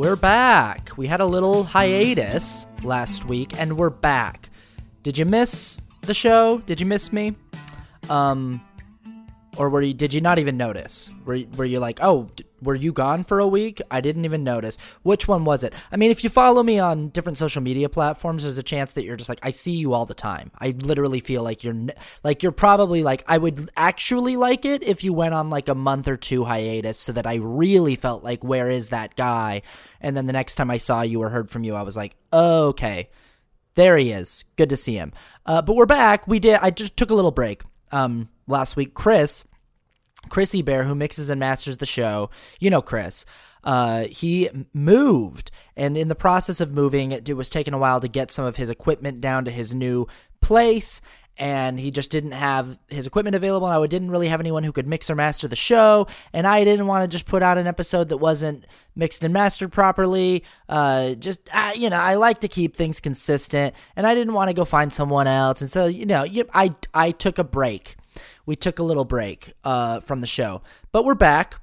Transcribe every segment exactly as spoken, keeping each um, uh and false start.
we're back. We had a little hiatus last week, and we're back. Did you miss the show? Did you miss me? Um, or were you? Did you not even notice? Were Were you like, oh, were you gone for a week? I didn't even notice. Which one was it? I mean, if you follow me on different social media platforms, there's a chance that you're just like, I see you all the time. I literally feel like you're like you're probably like, I would actually like it if you went on like a month or two hiatus, so that I really felt like, where is that guy? And then the next time I saw you or heard from you, I was like, oh, okay, there he is. Good to see him. Uh, but we're back. We did. I just took a little break. Um, last week, Chris. Chris Bear, who mixes and masters the show, you know Chris, uh, he moved, and in the process of moving, it, it was taking a while to get some of his equipment down to his new place, and he just didn't have his equipment available, and I didn't really have anyone who could mix or master the show, and I didn't want to just put out an episode that wasn't mixed and mastered properly. Uh, just, uh, you know, I like to keep things consistent, and I didn't want to go find someone else, and so, you know, I, I took a break. We took a little break uh, from the show, but we're back.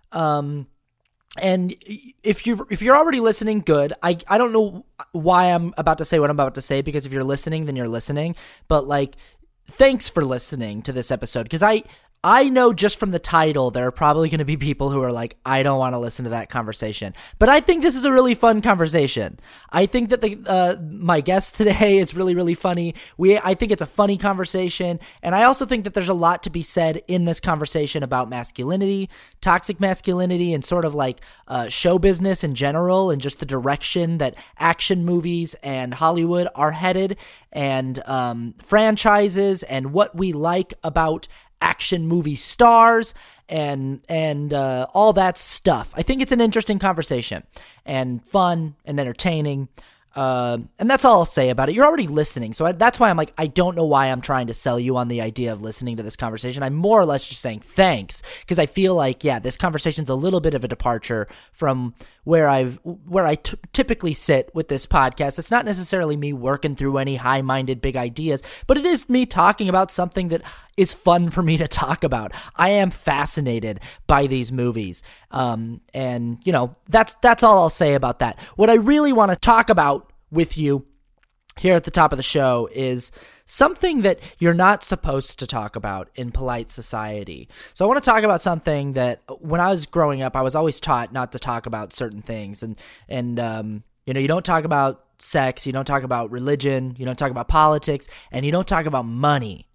Um, and if you if you're already listening, good. I I don't know why I'm about to say what I'm about to say, because if you're listening, then you're listening. But like, thanks for listening to this episode, because I I know just from the title there are probably going to be people who are like, I don't want to listen to that conversation. But I think this is a really fun conversation. I think that the uh, my guest today is really, really funny. We I think it's a funny conversation. And I also think that there's a lot to be said in this conversation about masculinity, toxic masculinity, and sort of like uh, show business in general, and just the direction that action movies and Hollywood are headed, and um, franchises, and what we like about action movie stars, and and uh, all that stuff. I think it's an interesting conversation, and fun, and entertaining, uh, and that's all I'll say about it. You're already listening, so I, that's why I'm like, I don't know why I'm trying to sell you on the idea of listening to this conversation. I'm more or less just saying thanks, because I feel like, yeah, this conversation's a little bit of a departure from where I've where I t- typically sit with this podcast. It's not necessarily me working through any high-minded big ideas, but it is me talking about something that is fun for me to talk about. I am fascinated by these movies, um, and you know that's that's all I'll say about that. What I really want to talk about with you here at the top of the show is something that you're not supposed to talk about in polite society. So I want to talk about something that when I was growing up, I was always taught not to talk about certain things. And, and um, you know, you don't talk about sex, you don't talk about religion, you don't talk about politics, and you don't talk about money.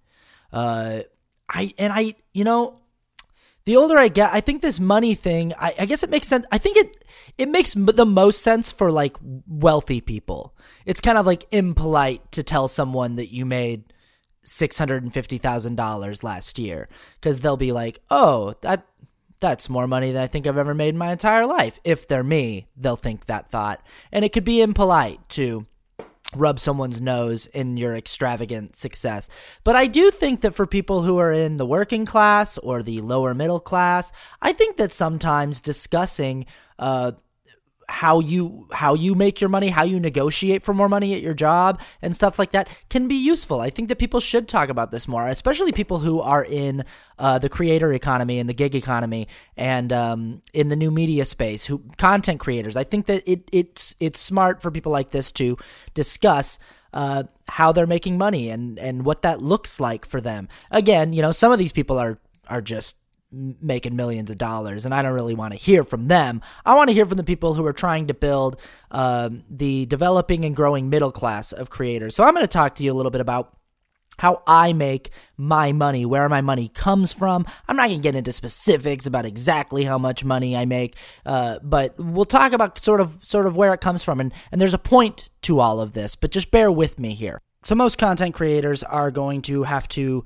Uh, I, and I, you know, the older I get, I think this money thing, I, I guess it makes sense. I think it it makes m- the most sense for like wealthy people. It's kind of like impolite to tell someone that you made six hundred fifty thousand dollars last year, because they'll be like, oh, that that's more money than I think I've ever made in my entire life. If they're me, they'll think that thought. And it could be impolite to rub someone's nose in your extravagant success. But I do think that for people who are in the working class or the lower middle class, I think that sometimes discussing uh, how you how you make your money, how you negotiate for more money at your job and stuff like that can be useful. I think that people should talk about this more, especially people who are in uh, the creator economy and the gig economy, and um, in the new media space, who content creators. I think that it it's it's smart for people like this to discuss uh, how they're making money and and what that looks like for them. Again, you know, some of these people are are just making millions of dollars, and I don't really want to hear from them. I want to hear from the people who are trying to build um, the developing and growing middle class of creators. So I'm going to talk to you a little bit about how I make my money, where my money comes from. I'm not going to get into specifics about exactly how much money I make, uh, but we'll talk about sort of sort of where it comes from, and, and there's a point to all of this, but just bear with me here. So most content creators are going to have to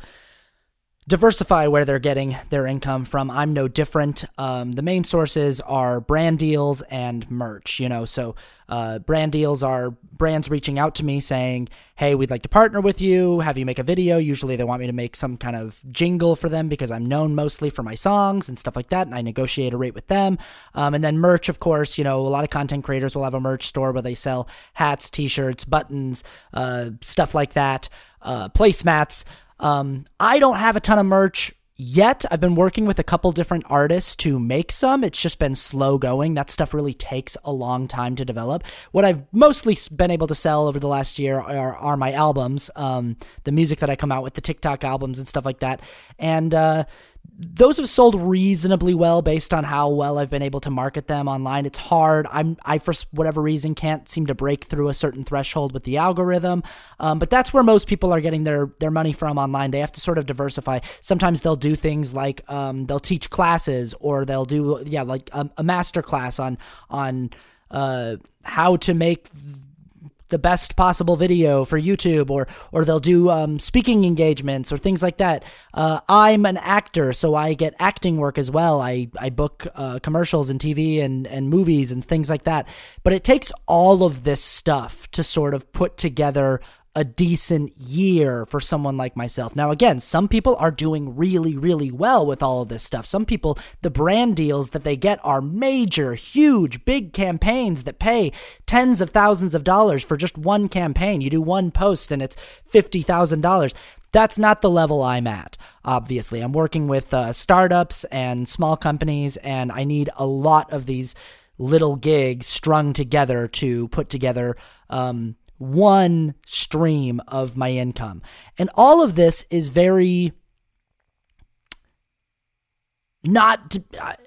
diversify where they're getting their income from. I'm no different. Um, the main sources are brand deals and merch, you know, so uh, brand deals are brands reaching out to me saying, hey, we'd like to partner with you, have you make a video. Usually they want me to make some kind of jingle for them because I'm known mostly for my songs and stuff like that, and I negotiate a rate with them. Um, and then merch, of course, you know, a lot of content creators will have a merch store where they sell hats, t-shirts, buttons, uh, stuff like that, uh, placemats. Um, I don't have a ton of merch yet. I've been working with a couple different artists to make some. It's just been slow going. That stuff really takes a long time to develop. What I've mostly been able to sell over the last year are, are my albums, um, the music that I come out with, the TikTok albums and stuff like that. And uh, those have sold reasonably well based on how well I've been able to market them online. It's hard. I'm, I, for whatever reason, can't seem to break through a certain threshold with the algorithm. Um, but that's where most people are getting their, their money from online. They have to sort of diversify. Sometimes they'll do things like um, they'll teach classes, or they'll do, yeah, like a, a master class on, on uh, how to make the best possible video for YouTube, or or they'll do um, speaking engagements or things like that. Uh, I'm an actor, so I get acting work as well. I, I book uh, commercials and T V and, and movies and things like that. But it takes all of this stuff to sort of put together a decent year for someone like myself. Now, again, some people are doing really, really well with all of this stuff. Some people, the brand deals that they get are major, huge, big campaigns that pay tens of thousands of dollars for just one campaign. You do one post and it's fifty thousand dollars. That's not the level I'm at, obviously. I'm working with uh, startups and small companies, and I need a lot of these little gigs strung together to put together um, one stream of my income. And all of this is very not uh,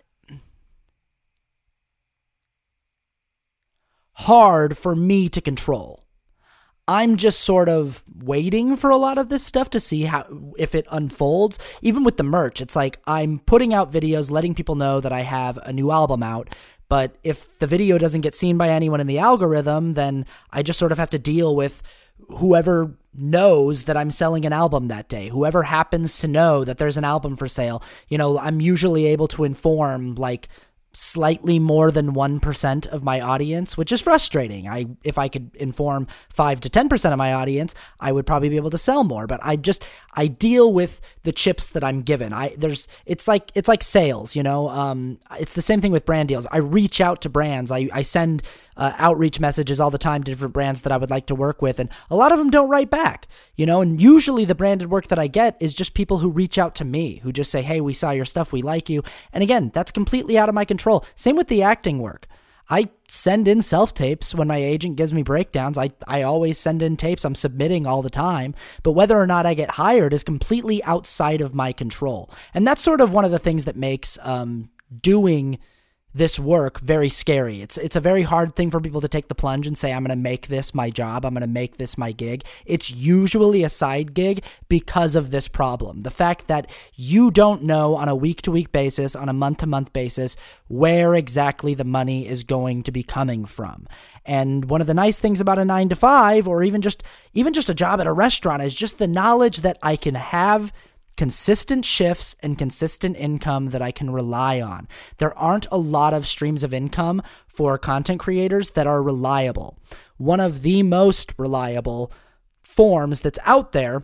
hard for me to control. I'm just sort of waiting for a lot of this stuff to see how, if it unfolds. Even with the merch, it's like I'm putting out videos letting people know that I have a new album out. But if the video doesn't get seen by anyone in the algorithm, then I just sort of have to deal with whoever knows that I'm selling an album that day, whoever happens to know that there's an album for sale. You know, I'm usually able to inform like slightly more than one percent of my audience, which is frustrating. I if I could inform five to ten percent of my audience, I would probably be able to sell more, but I just I deal with the chips that I'm given. I there's it's like it's like sales, you know. Um it's the same thing with brand deals. I reach out to brands. I I send uh, outreach messages all the time to different brands that I would like to work with, and a lot of them don't write back, you know, and usually the branded work that I get is just people who reach out to me, who just say, "Hey, we saw your stuff, we like you." And again, that's completely out of my control. Same with the acting work. I send in self-tapes when my agent gives me breakdowns. I, I always send in tapes. I'm submitting all the time. But whether or not I get hired is completely outside of my control. And that's sort of one of the things that makes um, doing this work very scary. It's it's a very hard thing for people to take the plunge and say, I'm going to make this my job. I'm going to make this my gig. It's usually a side gig because of this problem. The fact that you don't know on a week-to-week basis, on a month-to-month basis, where exactly the money is going to be coming from. And one of the nice things about a nine to five, or even just even just a job at a restaurant, is just the knowledge that I can have consistent shifts and consistent income that I can rely on. There aren't a lot of streams of income for content creators that are reliable. One of the most reliable forms that's out there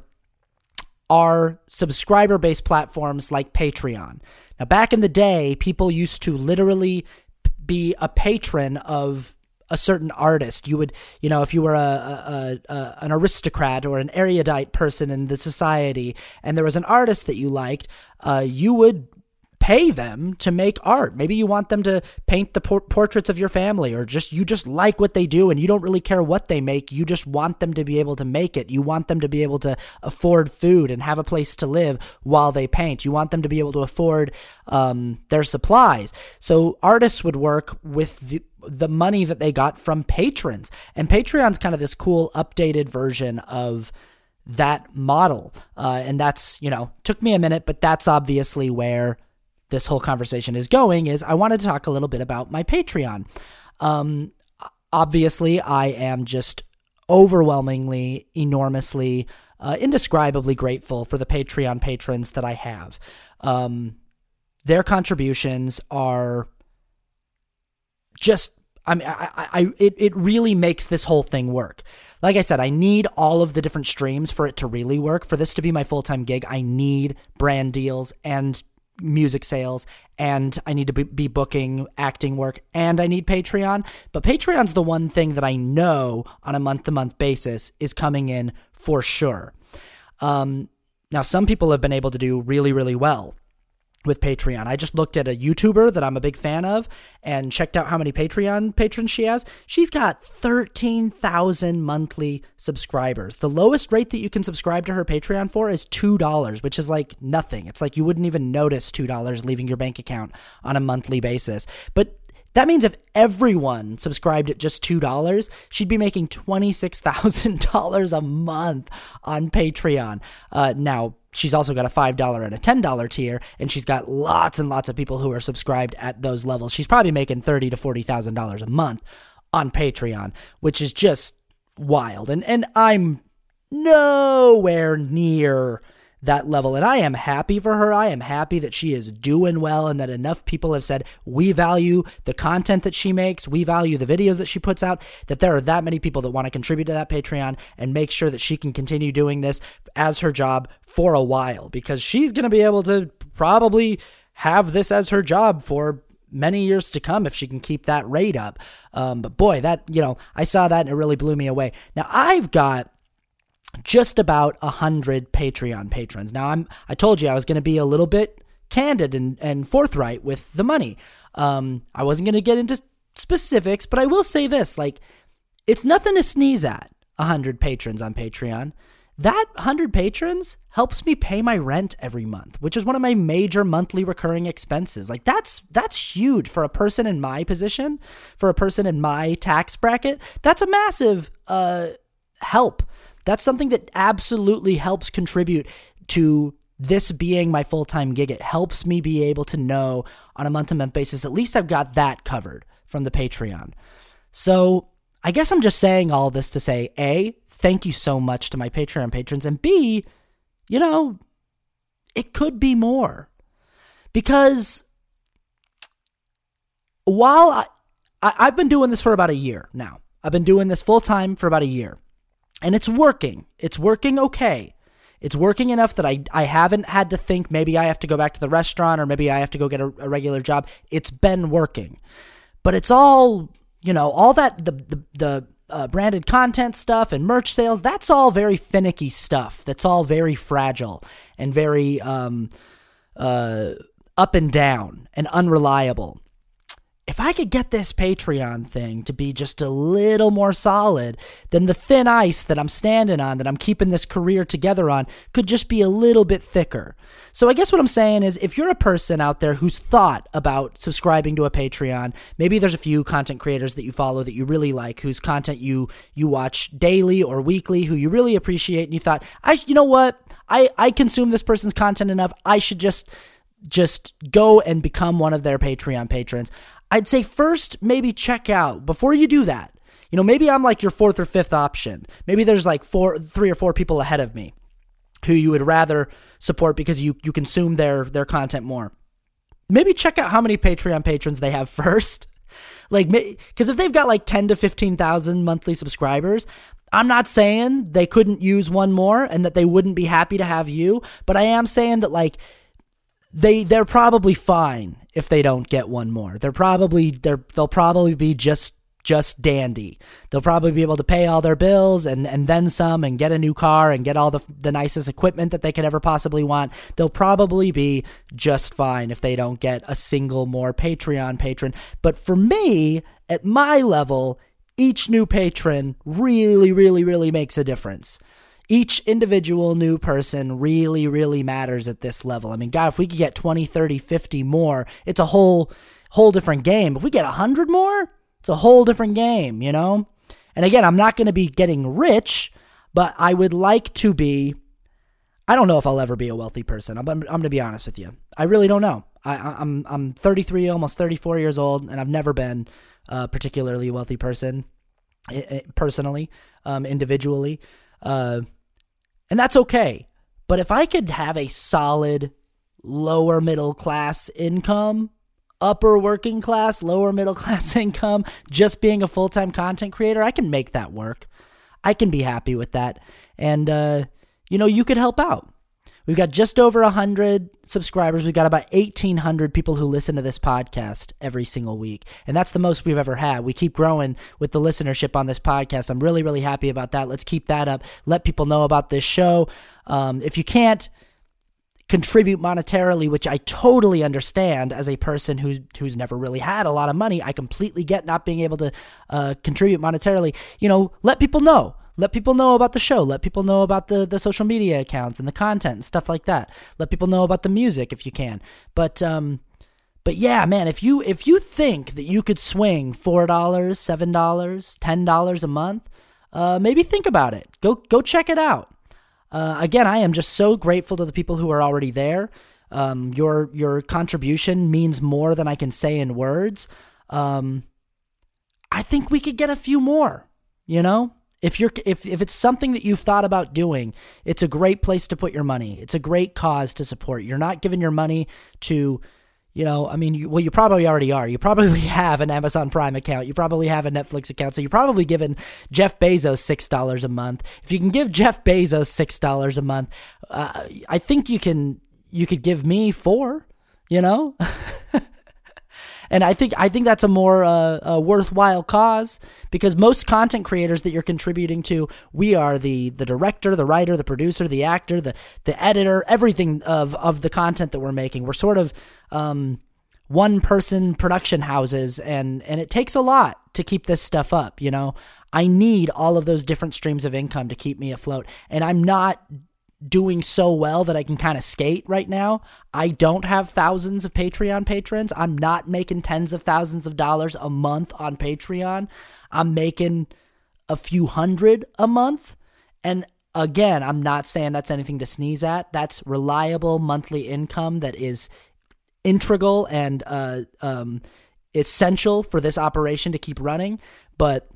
are subscriber-based platforms like Patreon. Now, back in the day, people used to literally be a patron of a certain artist. You would, you know, if you were a, a, a an aristocrat or an erudite person in the society, and there was an artist that you liked, uh, you would pay them to make art. Maybe you want them to paint the por- portraits of your family, or just you just like what they do and you don't really care what they make. You just want them to be able to make it. You want them to be able to afford food and have a place to live while they paint. You want them to be able to afford um, their supplies. So artists would work with the the money that they got from patrons. And Patreon's kind of this cool updated version of that model. Uh, and that's, you know, took me a minute, but that's obviously where this whole conversation is going. Is I wanted to talk a little bit about my Patreon. Um, obviously, I am just overwhelmingly, enormously, uh, indescribably grateful for the Patreon patrons that I have. Um, their contributions are just, I mean, I, I, it, it really makes this whole thing work. Like I said, I need all of the different streams for it to really work. For this to be my full-time gig, I need brand deals and music sales, and I need to be, be booking acting work, and I need Patreon. But Patreon's the one thing that I know on a month-to-month basis is coming in for sure. Um, Now, some people have been able to do really, really well with Patreon. I just looked at a YouTuber that I'm a big fan of and checked out how many Patreon patrons she has. She's got thirteen thousand monthly subscribers. The lowest rate that you can subscribe to her Patreon for is two dollars, which is like nothing. It's like you wouldn't even notice two dollars leaving your bank account on a monthly basis. But that means if everyone subscribed at just two dollars, she'd be making twenty-six thousand dollars a month on Patreon. Uh, now, she's also got a five dollars and a ten dollars tier, and she's got lots and lots of people who are subscribed at those levels. She's probably making thirty thousand to forty thousand dollars a month on Patreon, which is just wild. And and I'm nowhere near that level, and I am happy for her. I am happy that she is doing well and that enough people have said, we value the content that she makes, we value the videos that she puts out, that there are that many people that want to contribute to that Patreon and make sure that she can continue doing this as her job for a while, because she's going to be able to probably have this as her job for many years to come if she can keep that rate up. Um, but boy, that, you know, I saw that and it really blew me away. Now, I've got just about a hundred Patreon patrons. Now, I'm, I told you I was going to be a little bit candid and, and forthright with the money. Um, I wasn't going to get into specifics, but I will say this, like, it's nothing to sneeze at, a hundred patrons on Patreon. That hundred patrons helps me pay my rent every month, which is one of my major monthly recurring expenses. Like, that's, that's huge for a person in my position, for a person in my tax bracket. That's a massive, uh, help. That's something that absolutely helps contribute to this being my full-time gig. It helps me be able to know on a month-to-month basis, at least I've got that covered from the Patreon. So I guess I'm just saying all this to say, A, thank you so much to my Patreon patrons, and B, you know, it could be more. Because while I, I, I've been doing this for about a year now, I've been doing this full-time for about a year. And it's working. It's working okay. It's working enough that I, I haven't had to think maybe I have to go back to the restaurant or maybe I have to go get a, a regular job. It's been working. But it's all, you know, all that, the the, the uh, branded content stuff and merch sales, that's all very finicky stuff. That's all very fragile and very um, uh, up and down and unreliable. If I could get this Patreon thing to be just a little more solid, then the thin ice that I'm standing on, that I'm keeping this career together on, could just be a little bit thicker. So I guess what I'm saying is, if you're a person out there who's thought about subscribing to a Patreon, maybe there's a few content creators that you follow that you really like, whose content you you watch daily or weekly, who you really appreciate, and you thought, I, you know what, I, I consume this person's content enough, I should just just go and become one of their Patreon patrons. I'd say first, maybe check out, before you do that, you know, maybe I'm like your fourth or fifth option. Maybe there's like four, three or four people ahead of me who you would rather support because you, you consume their, their content more. Maybe check out how many Patreon patrons they have first. Like, because if they've got like ten to fifteen thousand monthly subscribers, I'm not saying they couldn't use one more and that they wouldn't be happy to have you, but I am saying that, like, They they're probably fine if they don't get one more. They're probably they're they'll probably be just just dandy. They'll probably be able to pay all their bills and, and then some, and get a new car and get all the the nicest equipment that they could ever possibly want. They'll probably be just fine if they don't get a single more Patreon patron. But for me, at my level, each new patron really, really, really makes a difference. Each individual new person really, really matters at this level. I mean, God, if we could get twenty, thirty, fifty more, it's a whole whole different game. If we get one hundred more, it's a whole different game, you know? And again, I'm not going to be getting rich, but I would like to be. I don't know if I'll ever be a wealthy person. I'm, I'm, I'm going to be honest with you. I really don't know. I, I'm I'm thirty-three, almost thirty-four years old, and I've never been a particularly wealthy person, personally, um, individually. Uh, and that's okay. But if I could have a solid lower middle class income, upper working class, lower middle class income, just being a full-time content creator, I can make that work. I can be happy with that. And, uh, you know, you could help out. We've got just over one hundred subscribers. We've got about eighteen hundred people who listen to this podcast every single week. And that's the most we've ever had. We keep growing with the listenership on this podcast. I'm really, really happy about that. Let's keep that up. Let people know about this show. Um, if you can't contribute monetarily, which I totally understand as a person who's who's never really had a lot of money, I completely get not being able to uh, contribute monetarily. You know, let people know. Let people know about the show. Let people know about the, the social media accounts and the content and stuff like that. Let people know about the music if you can. But um, but yeah, man, if you if you think that you could swing four dollars, seven dollars, ten dollars a month, uh, maybe think about it. Go go check it out. Uh, again, I am just so grateful to the people who are already there. Um, your your contribution means more than I can say in words. Um, I think we could get a few more, you know? If you're if, if it's something that you've thought about doing, it's a great place to put your money. It's a great cause to support. You're not giving your money to, you know, I mean, you, well, you probably already are. You probably have an Amazon Prime account. You probably have a Netflix account. So you're probably giving Jeff Bezos six dollars a month. If you can give Jeff Bezos six dollars a month, uh, I think you can. You could give me four. You know. And I think I think that's a more uh, a worthwhile cause, because most content creators that you're contributing to, we are the the director, the writer, the producer, the actor, the the editor, everything of of the content that we're making. We're sort of um, one person production houses, and and it takes a lot to keep this stuff up. You know, I need all of those different streams of income to keep me afloat, and I'm not doing so well that I can kind of skate right now. I don't have thousands of Patreon patrons. I'm not making tens of thousands of dollars a month on Patreon. I'm making a few hundred a month. And again, I'm not saying that's anything to sneeze at. That's reliable monthly income that is integral and uh, um, essential for this operation to keep running. But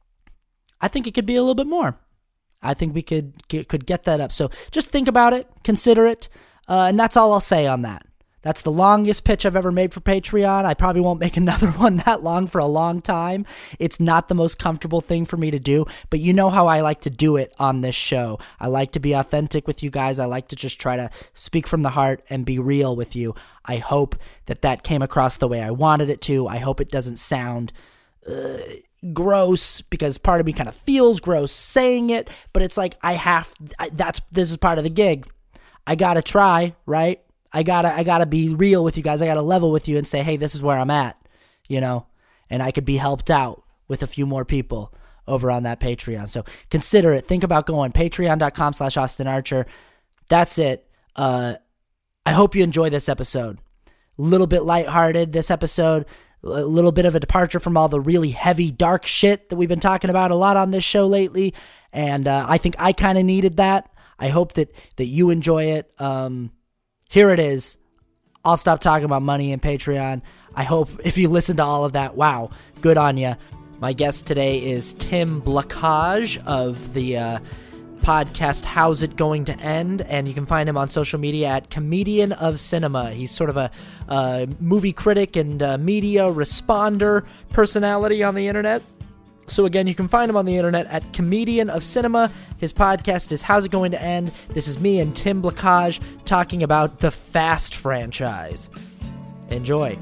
I think it could be a little bit more. I think we could could get that up. So just think about it, consider it, uh, and that's all I'll say on that. That's the longest pitch I've ever made for Patreon. I probably won't make another one that long for a long time. It's not the most comfortable thing for me to do, but you know how I like to do it on this show. I like to be authentic with you guys. I like to just try to speak from the heart and be real with you. I hope that that came across the way I wanted it to. I hope it doesn't sound Uh, gross, because part of me kind of feels gross saying it, but it's like I have I, that's this is part of the gig. I gotta try, right? I gotta I gotta be real with you guys. I gotta level with you and say, hey, this is where I'm at, you know, and I could be helped out with a few more people over on that Patreon. So consider it. Think about going patreon.com slash Austin Archer. That's it. Uh, I hope you enjoy this episode. A little bit lighthearted this episode. A little bit of a departure from all the really heavy, dark shit that we've been talking about a lot on this show lately. And uh, I think I kind of needed that. I hope that, that you enjoy it. Um, here it is. I'll stop talking about money and Patreon. I hope if you listen to all of that, wow, good on you. My guest today is Tim Blakaj of the uh, podcast How's It Going to End, and you can find him on social media at Comedian of Cinema. He's sort of a uh, movie critic and uh, media responder personality on the internet. So again, you can find him on the internet at Comedian of Cinema. His podcast is How's It Going to End? This is me and Tim Blakaj talking about the Fast franchise. Enjoy.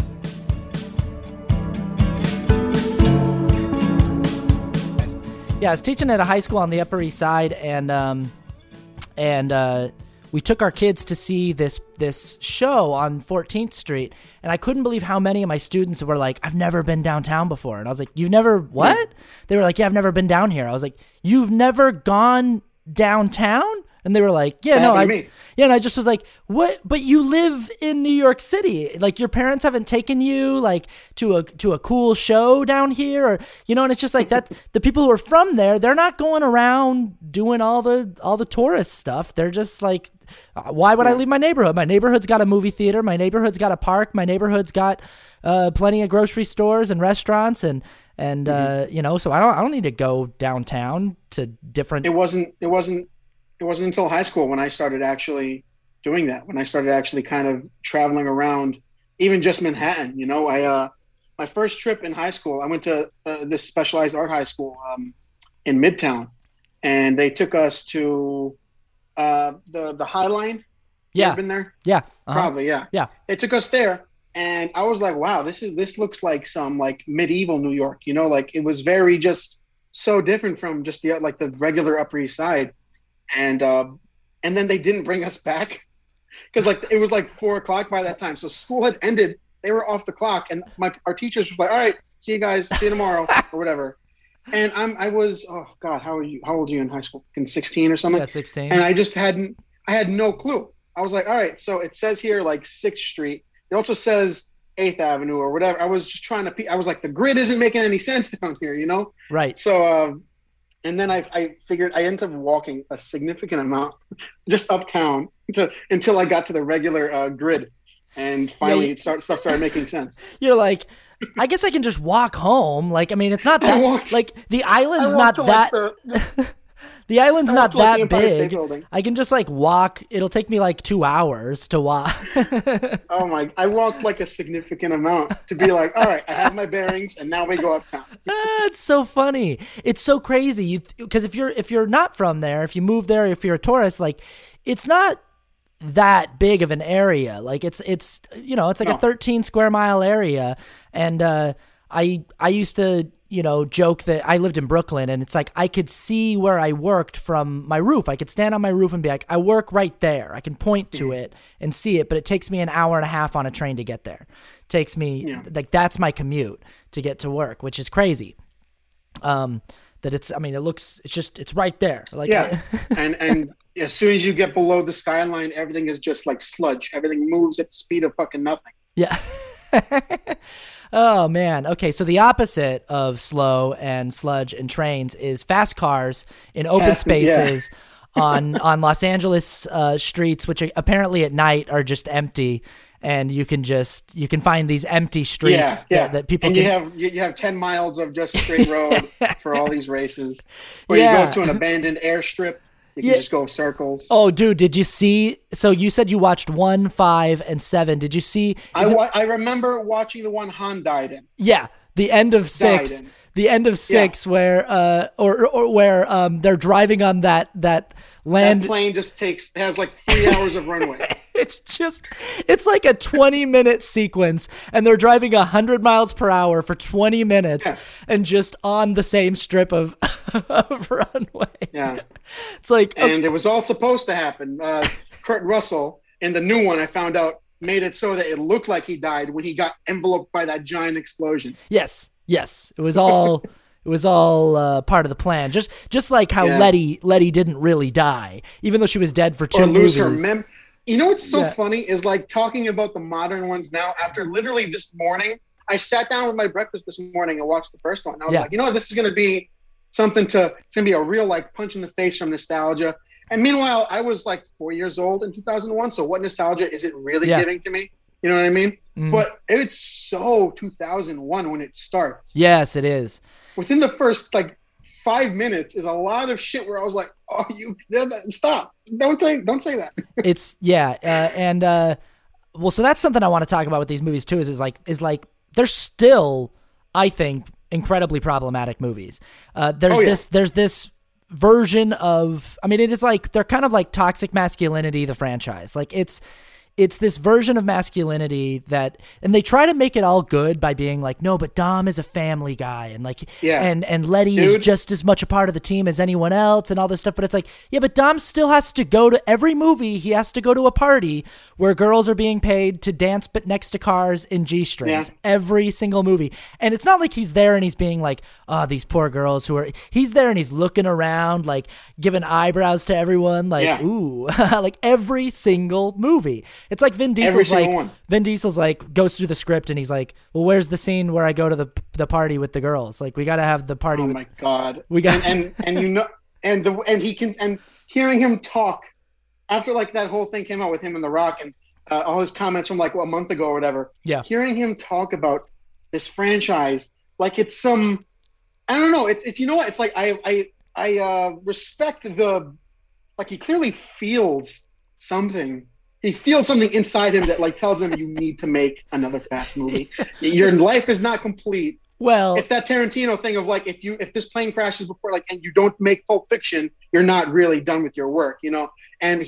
Yeah, I was teaching at a high school on the Upper East Side, and um, and uh, we took our kids to see this this show on fourteenth Street, and I couldn't believe how many of my students were like, I've never been downtown before. And I was like, you've never, what? Yeah. They were like, yeah, I've never been down here. I was like, you've never gone downtown? And they were like, yeah, no, I, mean? yeah, and I just was like, what? But you live in New York City. Like, your parents haven't taken you like to a to a cool show down here, or you know. And it's just like that. The people who are from there, they're not going around doing all the all the tourist stuff. They're just like, why would yeah. I leave my neighborhood? My neighborhood's got a movie theater. My neighborhood's got a park. My neighborhood's got uh, plenty of grocery stores and restaurants, and and mm-hmm. uh, you know. So I don't I don't need to go downtown to different. It wasn't. It wasn't. It wasn't until high school when I started actually doing that, when I started actually kind of traveling around, even just Manhattan. You know, I, uh, my first trip in high school, I went to uh, this specialized art high school um, in Midtown, and they took us to uh, the, the High Line You Yeah. ever been there? Yeah. Uh-huh. Probably, yeah. Yeah. They took us there, and I was like, wow, this is this looks like some like medieval New York, you know, like it was very just so different from just the like the regular Upper East Side. And uh, and then they didn't bring us back because like it was like four o'clock by that time. So school had ended. They were off the clock, and my our teachers was like, all right, see you guys, see you tomorrow or whatever. And I'm I was oh god, how are you? How old are you in high school? In sixteen or something? Yeah, sixteen. And I just hadn't I had no clue. I was like, all right, so it says here like sixth Street. It also says eighth Avenue or whatever. I was just trying to, I was like, the grid isn't making any sense down here, you know? Right. So, uh, and then I, I figured I ended up walking a significant amount just uptown to, until I got to the regular uh, grid. And finally, Yeah, it start, stuff started making sense. You're like, I guess I can just walk home. Like, I mean, it's not that, walked- like, the island's I not walked to, that, like, the, the island's I not walked to, like, the that Empire State big. Building. I can just, like, walk. It'll take me, like, two hours to walk. Oh my, I walked like a significant amount to be like, all right, I have my bearings, and now we go uptown. Ah, it's so funny. It's so crazy. You because if you're if you're not from there, if you move there, if you're a tourist, like it's not that big of an area. Like it's it's you know it's like No. a thirteen square mile area, and uh, I I used to you know joke that I lived in Brooklyn, and it's like I could see where I worked from my roof. I could stand on my roof and be like, I work right there. I can point to it and see it, but it takes me an hour and a half on a train to get there. It takes me Yeah. like that's my commute to get to work, which is crazy. Um, that it's, I mean, it looks, it's just, it's right there. Like, Yeah, and and as soon as you get below the skyline, everything is just like sludge. Everything moves at the speed of fucking nothing. yeah. Oh man. Okay. So the opposite of slow and sludge and trains is fast cars in open Fast- yeah. spaces on, on Los Angeles uh, streets, which apparently at night are just empty. And you can just, you can find these empty streets Yeah, that, yeah. that people and can. you have you, you have ten miles of just straight road for all these races. Or Yeah. you go to an abandoned airstrip, you can Yeah. just go circles. Oh, dude, did you see? So you said you watched one, five, and seven. Did you see? I, is it- wa- I remember watching the one Han died in. yeah, the end of six. in. The end of six, where uh, or or where um, they're driving on that that land. That plane just takes has like three hours of runway. It's just, it's like a twenty minute sequence, and they're driving a hundred miles per hour for twenty minutes, Yeah. and just on the same strip of, of runway. Yeah, It's like, okay, and it was all supposed to happen. Uh, Kurt Russell in the new one, I found out, made it so that it looked like he died when he got enveloped by that giant explosion. yes, yes, it was all. It was all uh, part of the plan. Just just like how Yeah. Letty Letty didn't really die, even though she was dead for two Or lose her movies. mem. You know what's so Yeah. funny is like talking about the modern ones now. After literally this morning, I sat down with my breakfast this morning and watched the first one. And I was Yeah. like, you know what, this is going to be something to. It's going to be a real like punch in the face from nostalgia. And meanwhile, I was like four years old in two thousand one. So what nostalgia is it really Yeah. giving to me? You know what I mean? Mhm. But it's so two thousand one when it starts. Yes, it is. Within the first like five minutes is a lot of shit where I was like, oh, you stop. Don't say, don't say that. It's yeah, uh, and uh, well, so that's something I want to talk about with these movies too. Is is like is like they're still, I think, incredibly problematic movies. Uh, there's Oh, yeah. this there's this version of, I mean, it is like they're kind of like toxic masculinity, the franchise. Like it's. It's this version of masculinity that, and they try to make it all good by being like, no, but Dom is a family guy, and like, Yeah. and and Letty is Dude. just as much a part of the team as anyone else, and all this stuff. But it's like, yeah, but Dom still has to go to every movie. He has to go to a party where girls are being paid to dance, but next to cars in G strings. Yeah. Every single movie, and it's not like he's there and he's being like, oh, these poor girls who are. He's there and he's looking around, like giving eyebrows to everyone, like, Yeah. ooh, like every single movie. It's like Vin Every Diesel's single like one. Vin Diesel's like goes through the script and he's like, well, where's the scene where I go to the the party with the girls? Like, we got to have the party. Oh with, my god! We got- and, and and you know, and the and he can and hearing him talk after like that whole thing came out with him and The Rock and uh, all his comments from like a month ago or whatever. Yeah. Hearing him talk about this franchise like it's some, I don't know. It's it's you know what? It's like I I I uh, respect the like he clearly feels something. He feels something inside him that like tells him you need to make another Fast movie. Your life is not complete. well, It's that Tarantino thing of like if you if this plane crashes before like and you don't make Pulp Fiction, you're not really done with your work, you know. And he's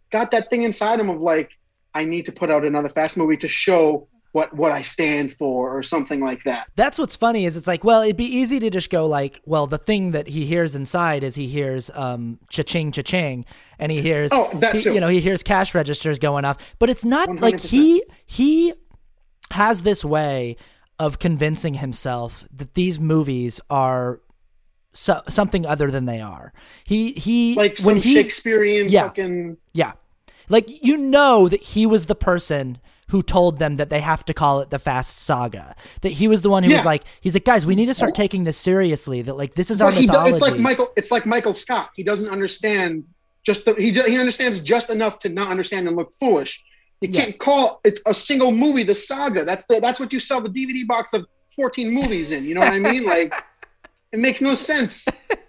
got that thing inside him of like, I need to put out another Fast movie to show what what I stand for or something like that. That's what's funny is it's like, well, it'd be easy to just go like, well, the thing that he hears inside is he hears um cha-ching, cha-ching, and he hears, oh, that he, too. you know, he hears cash registers going off, but it's not one hundred percent. like he, he has this way of convincing himself that these movies are so, something other than they are. He, he, like when some he's, Shakespearean yeah, fucking, yeah. Like, you know that he was the person who told them that they have to call it the Fast Saga. That he was the one who Yeah. was like, he's like, guys, we need to start taking this seriously. That like, this is our But he do- mythology. it's like Michael. It's like Michael Scott. He doesn't understand just the, he he understands just enough to not understand and look foolish. You Yeah. can't call it a single movie the saga. That's the that's what you sell the D V D box of fourteen movies in. You know what I mean? Like, it makes no sense.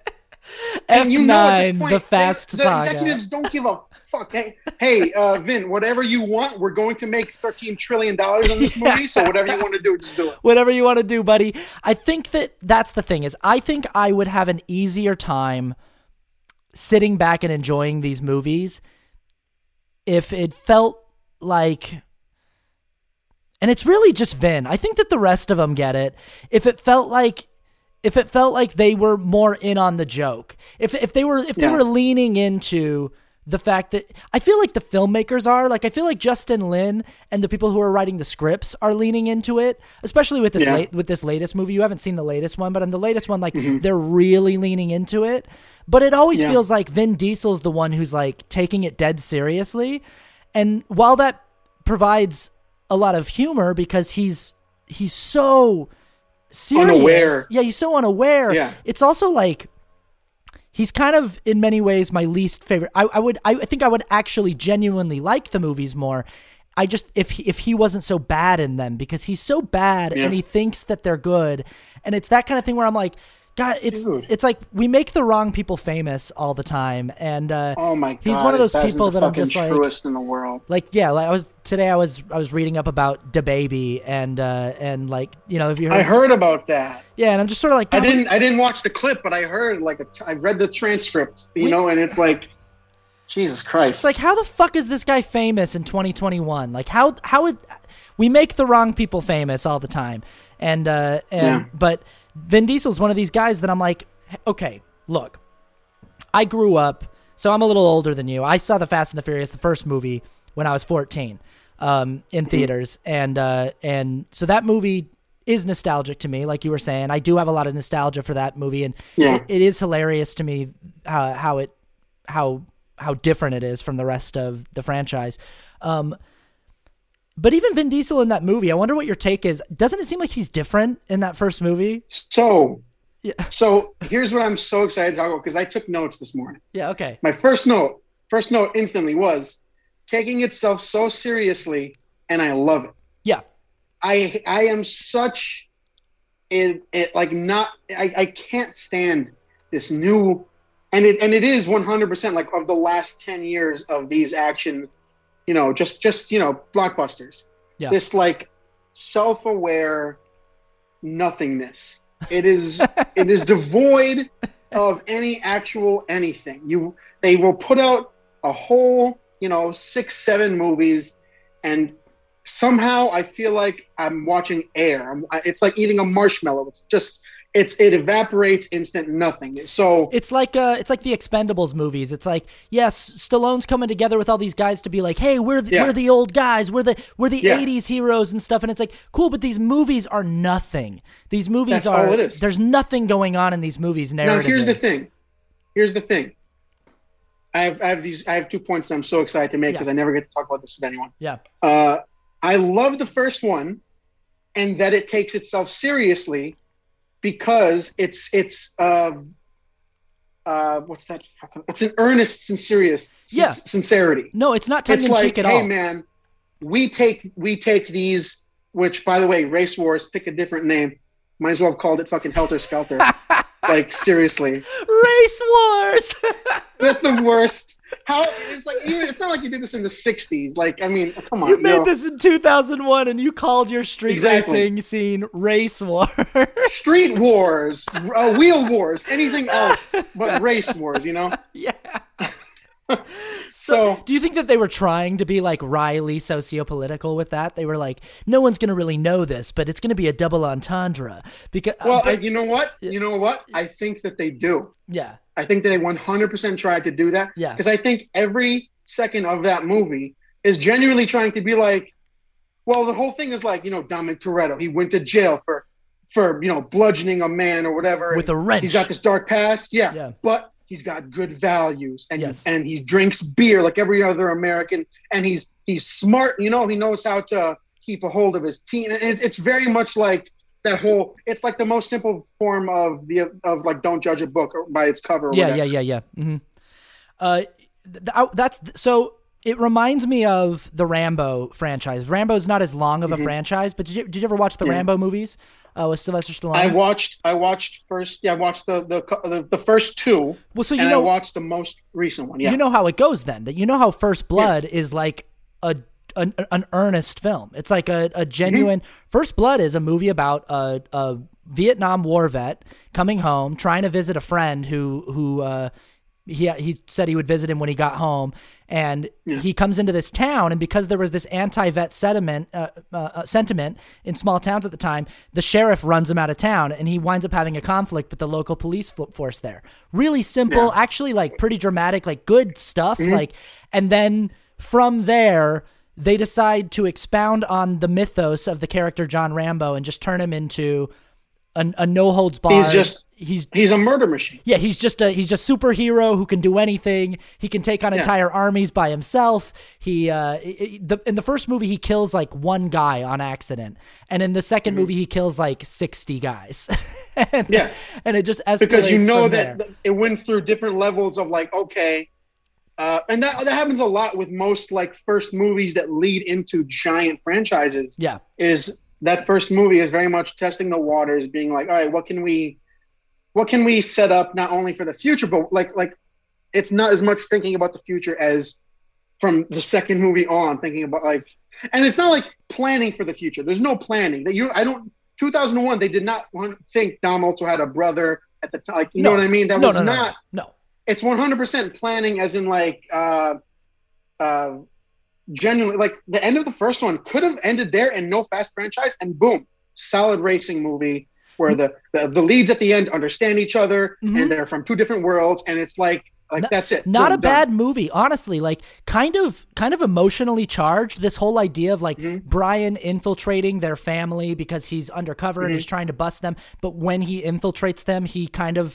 F And you know at this nine, point, the Fast they, the Saga. executives don't give a fuck. Hey, hey, uh, Vin, whatever you want, we're going to make thirteen trillion dollars on this Yeah. movie. So whatever you want to do, just do it. Whatever you want to do, buddy. I think that that's the thing is I think I would have an easier time sitting back and enjoying these movies if it felt like, and it's really just Vin. I think that the rest of them get it. If it felt like, if it felt like they were more in on the joke, if if they were if they Yeah. were leaning into the fact that I feel like the filmmakers are like I feel like Justin Lin and the people who are writing the scripts are leaning into it, especially with this Yeah. late with this latest movie. You haven't seen the latest one, but in the latest one, like they're really leaning into it. But it always Yeah. feels like Vin Diesel's the one who's like taking it dead seriously, and while that provides a lot of humor because he's he's so serious. Unaware. Yeah, he's so unaware. Yeah. It's also like he's kind of in many ways my least favorite. I, I would I think I would actually genuinely like the movies more. I just if he, if he wasn't so bad in them because he's so bad Yeah. and he thinks that they're good, and it's that kind of thing where I'm like, God, it's Dude. it's like we make the wrong people famous all the time, and uh, Oh my god, he's one of those that is people the that I'm fucking just like, truest in the world. like yeah, like I was today I was I was reading up about DaBaby and uh, and like you know if you heard, I heard about that. yeah, and I'm just sort of like I God, didn't. I didn't watch the clip, but I heard like a t- I read the transcript, you We- know, and it's like, Jesus Christ. It's like, how the fuck is this guy famous in twenty twenty-one? Like, how how would we make the wrong people famous all the time? And uh, and Yeah. but Vin Diesel's one of these guys that I'm like, okay, look, I grew up, so I'm a little older than you. I saw the Fast and the Furious, the first movie, when I was fourteen, um, in theaters, and uh, and so that movie is nostalgic to me, like you were saying. I do have a lot of nostalgia for that movie, and Yeah. it, it is hilarious to me how how it how how different it is from the rest of the franchise. Um, but even Vin Diesel in that movie, I wonder what your take is. Doesn't it seem like he's different in that first movie? So, Yeah. so here's what I'm so excited to talk about because I took notes this morning. Yeah. Okay. My first note, first note instantly was taking itself so seriously, and I love it. Yeah. I I am such it, it like not I, I can't stand this new and it and it is one hundred percent like of the last ten years of these action, you know, just just you know blockbusters. Yeah. This like self-aware nothingness. It is it is devoid of any actual anything. You they will put out a whole, you know, six seven movies and somehow I feel like I'm watching air. I'm, I- it's like eating a marshmallow. It's just, it's it evaporates instant nothing. So It's like uh, it's like the Expendables movies. It's like, yes, Stallone's coming together with all these guys to be like, hey, we're the, Yeah. we're the old guys, we're the we're the Yeah. eighties heroes and stuff. And it's like, cool, but these movies are nothing. These movies That's are all it is. there's nothing going on in these movies. now Narratively. here's the thing. Here's the thing. I have I have these I have two points that I'm so excited to make Yeah. because I never get to talk about this with anyone. Yeah. Uh, I love the first one, and that it takes itself seriously because it's it's uh, uh, what's that fucking? It's an earnest, sincere, Yeah. sincerity. No, it's not tongue It's in like, cheek at hey all. man, we take we take these. Which, by the way, Race Wars. Pick a different name. Might as well have called it fucking Helter Skelter. Like seriously, Race Wars. that's the worst. How it's like even, it's not like you did this in the sixties. Like I mean, come on. You made know. this in two thousand one, and you called your street Exactly. racing scene Race Wars. Street Wars, uh, Wheel Wars, anything else but Race Wars. You know. Yeah. So, do you think that they were trying to be like wryly sociopolitical with that? They were like, no one's going to really know this, but it's going to be a double entendre. Because well, uh, but, you know what? You know what? I think that they do. Yeah. I think they one hundred percent tried to do that. Yeah. Because I think every second of that movie is genuinely trying to be like, well, the whole thing is like, you know, Dominic Toretto, he went to jail for, for, you know, bludgeoning a man or whatever. With a wrench. He's got this dark past. Yeah. Yeah. But he's got good values, and yes. he, and he drinks beer like every other American, and he's he's smart. You know, he knows how to keep a hold of his team. And it's, it's very much like that whole. It's like the most simple form of the of like don't judge a book by its cover. Or yeah, whatever. yeah, yeah, yeah, mm-hmm. Uh, th- that's so. It reminds me of the Rambo franchise. Rambo's not as long of a mm-hmm. franchise, but did you did you ever watch the yeah. Rambo movies uh, with Sylvester Stallone? I watched. I watched first. Yeah, I watched the the the, the first two. Well, so you and know, I watched the most recent one. Yeah, you know how it goes then. That you know how First Blood yeah. is like a an, an earnest film. It's like a, a genuine. Mm-hmm. First Blood is a movie about a, a Vietnam War vet coming home, trying to visit a friend who who. Uh, He he said he would visit him when he got home, and yeah. he comes into this town, and because there was this anti-vet sentiment uh, uh, sentiment in small towns at the time, the sheriff runs him out of town, and he winds up having a conflict with the local police force there. Really simple, yeah. actually, like pretty dramatic, like good stuff. Mm-hmm. Like, and then from there, they decide to expound on the mythos of the character John Rambo and just turn him into a, a no holds barred. He's just. He's he's a murder machine. Yeah, he's just a he's just superhero who can do anything. He can take on yeah. entire armies by himself. He uh the, in the first movie he kills like one guy on accident, and in the second mm-hmm. movie he kills like sixty guys. and, yeah, and it just escalates because you know that there. It went through different levels of like okay, uh, and that that happens a lot with most like first movies that lead into giant franchises. Yeah, is that first movie is very much testing the waters, being like, all right, what can we What can we set up not only for the future, but like like it's not as much thinking about the future as from the second movie on thinking about like, and it's not like planning for the future. There's no planning that you. I don't. two thousand one, they did not want think Dom also had a brother at the time. Like, you no. know what I mean? That no, was no, no, not. No. no. It's one hundred percent planning, as in like, uh, uh, genuinely like the end of the first one could have ended there and no Fast franchise, and boom, solid racing movie. Where the, the, the leads at the end understand each other mm-hmm. and they're from two different worlds, and it's like like not, that's it. Not Boom, a bad done. movie, honestly. Like kind of kind of emotionally charged. This whole idea of like mm-hmm. Brian infiltrating their family because he's undercover mm-hmm. and he's trying to bust them, but when he infiltrates them, he kind of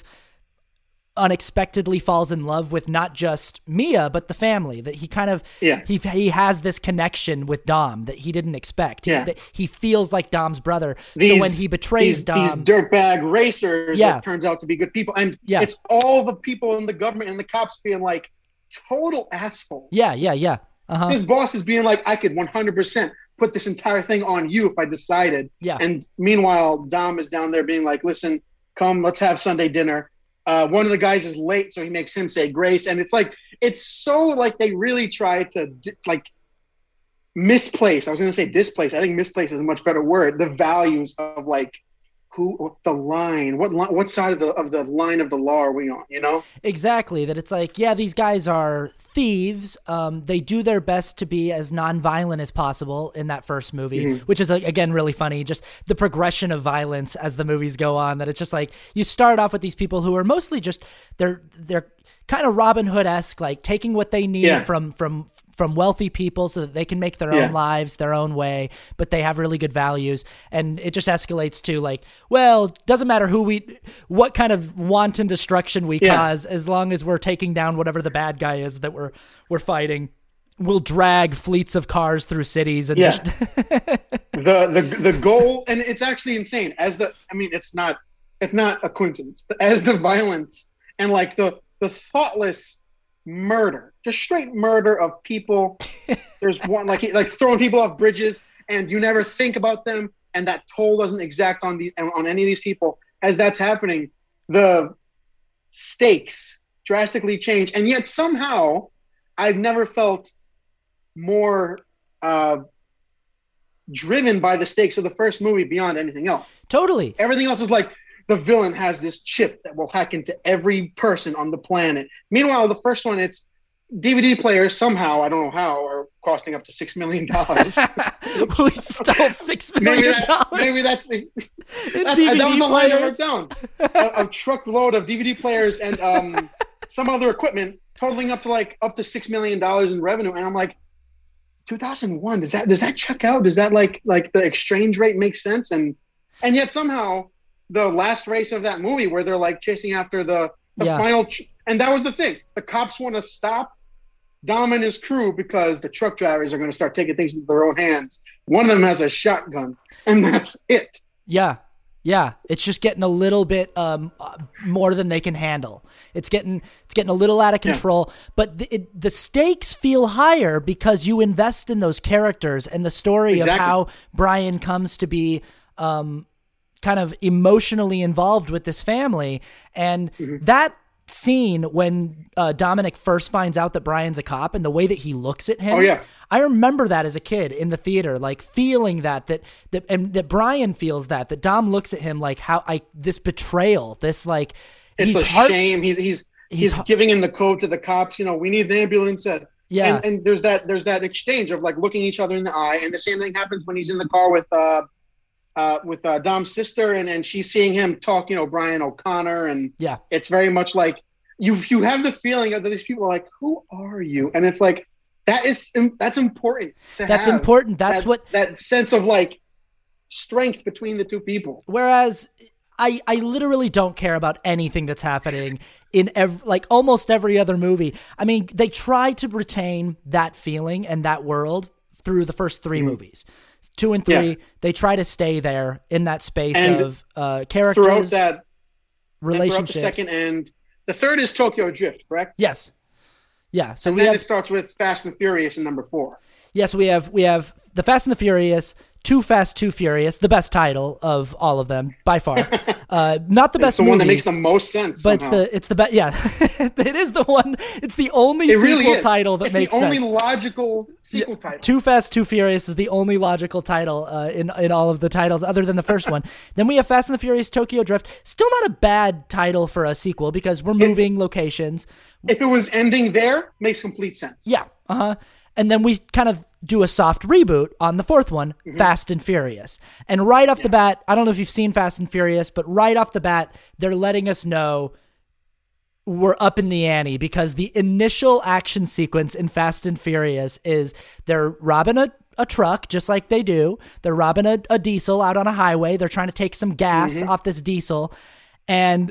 unexpectedly falls in love with not just Mia but the family. That he kind of yeah. he he has this connection with Dom that he didn't expect. Yeah. He, that he feels like Dom's brother. These, so when he betrays these, Dom, these dirtbag racers, yeah. it turns out to be good people, and yeah. it's all the people in the government and the cops being like total assholes. Yeah, yeah, yeah. Uh-huh. His boss is being like, I could one hundred percent put this entire thing on you if I decided. Yeah. And meanwhile, Dom is down there being like, listen, come, let's have Sunday dinner. Uh, one of the guys is late, so he makes him say grace, and it's like it's so like they really try to like misplace. I was going to say displace. I think misplace is a much better word. The values of like who, the line, what what side of the of the line of the law are we on? You know, exactly. That it's like, yeah, these guys are thieves. Um, they do their best to be as nonviolent as possible in that first movie, mm-hmm. which is again really funny. Just the progression of violence as the movies go on. That it's just like you start off with these people who are mostly just they're they're kind of Robin Hood-esque, like taking what they need yeah. from from. from wealthy people so that they can make their yeah. own lives their own way, but they have really good values. And it just escalates to like, well, doesn't matter who we, what kind of wanton destruction we yeah. cause, as long as we're taking down whatever the bad guy is that we're, we're fighting. We'll drag fleets of cars through cities and yeah. just the, the, the goal. And it's actually insane as the, I mean, it's not, it's not a coincidence as the violence and like the, the thoughtless murder, just straight murder of people. There's one like like throwing people off bridges, and you never think about them, and that toll doesn't exact on these on any of these people. As that's happening, the stakes drastically change, and yet somehow I've never felt more uh, driven by the stakes of the first movie beyond anything else. Totally, everything else is like, the villain has this chip that will hack into every person on the planet. Meanwhile, the first one, it's D V D players somehow, I don't know how, are costing up to six million dollars. We stole six million maybe that's dollars. maybe that's the that's, D V D that was the line I players. wrote down. A, a truckload of D V D players and um, some other equipment totaling up to like up to six million dollars in revenue, and I'm like, two thousand one. Does that does that check out? Does that like like the exchange rate make sense? And and yet somehow the last race of that movie where they're like chasing after the the Yeah. final, tr- and that was the thing. The cops want to stop Dom and his crew because the truck drivers are going to start taking things into their own hands. One of them has a shotgun, and that's it. Yeah. Yeah. It's just getting a little bit um, uh, more than they can handle. It's getting it's getting a little out of control, yeah. but the, it, the stakes feel higher because you invest in those characters and the story exactly. of how Brian comes to be um, kind of emotionally involved with this family. And mm-hmm. that scene when uh, Dominic first finds out that Brian's a cop and the way that he looks at him. Oh, yeah. I remember that as a kid in the theater, like feeling that, that, that, and that Brian feels that, that Dom looks at him like how I, this betrayal, this like, it's he's a heart- shame. He's, he's, he's, he's giving in the code to the cops. You know, we need an ambulance. And, yeah. And, and there's that, there's that exchange of like looking each other in the eye. And the same thing happens when he's in the car with, uh, uh, with uh, Dom's sister and, and she's seeing him talk, you know, Brian O'Connor. And yeah, it's very much like you, you have the feeling that these people are like, who are you? And it's like, That is that's important. To that's have important. That's that, what that sense of like strength between the two people. Whereas I I literally don't care about anything that's happening in ev- like almost every other movie. I mean, they try to retain that feeling and that world through the first three mm. movies. Two and three, yeah. they try to stay there in that space and of uh, characters, throughout that relationships. Throughout the second and the third is Tokyo Drift, correct? Yes. Yeah, so and we then have, it starts with Fast and Furious in number four. Yes, we have we have the Fast and the Furious, Too Fast, Too Furious, the best title of all of them by far. Uh, not the best it's the movie, one that makes the most sense. But somehow. it's the it's the best. Yeah, it is the one. It's the only it sequel really title that it's makes the only sense. logical sequel yeah, title. Too Fast, Too Furious is the only logical title uh, in in all of the titles, other than the first one. Then we have Fast and the Furious, Tokyo Drift. Still not a bad title for a sequel because we're moving it, locations. If it was ending there, makes complete sense. Yeah. Uh huh. And then we kind of do a soft reboot on the fourth one, mm-hmm. Fast and Furious. And right off yeah. the bat, I don't know if you've seen Fast and Furious, but right off the bat, they're letting us know we're up in the ante because the initial action sequence in Fast and Furious is they're robbing a, a truck just like they do. They're robbing a, a diesel out on a highway. They're trying to take some gas mm-hmm. off this diesel. And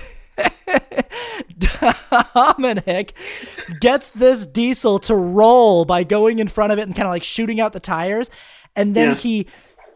Dominic gets this diesel to roll by going in front of it and kind of like shooting out the tires. And then yeah. he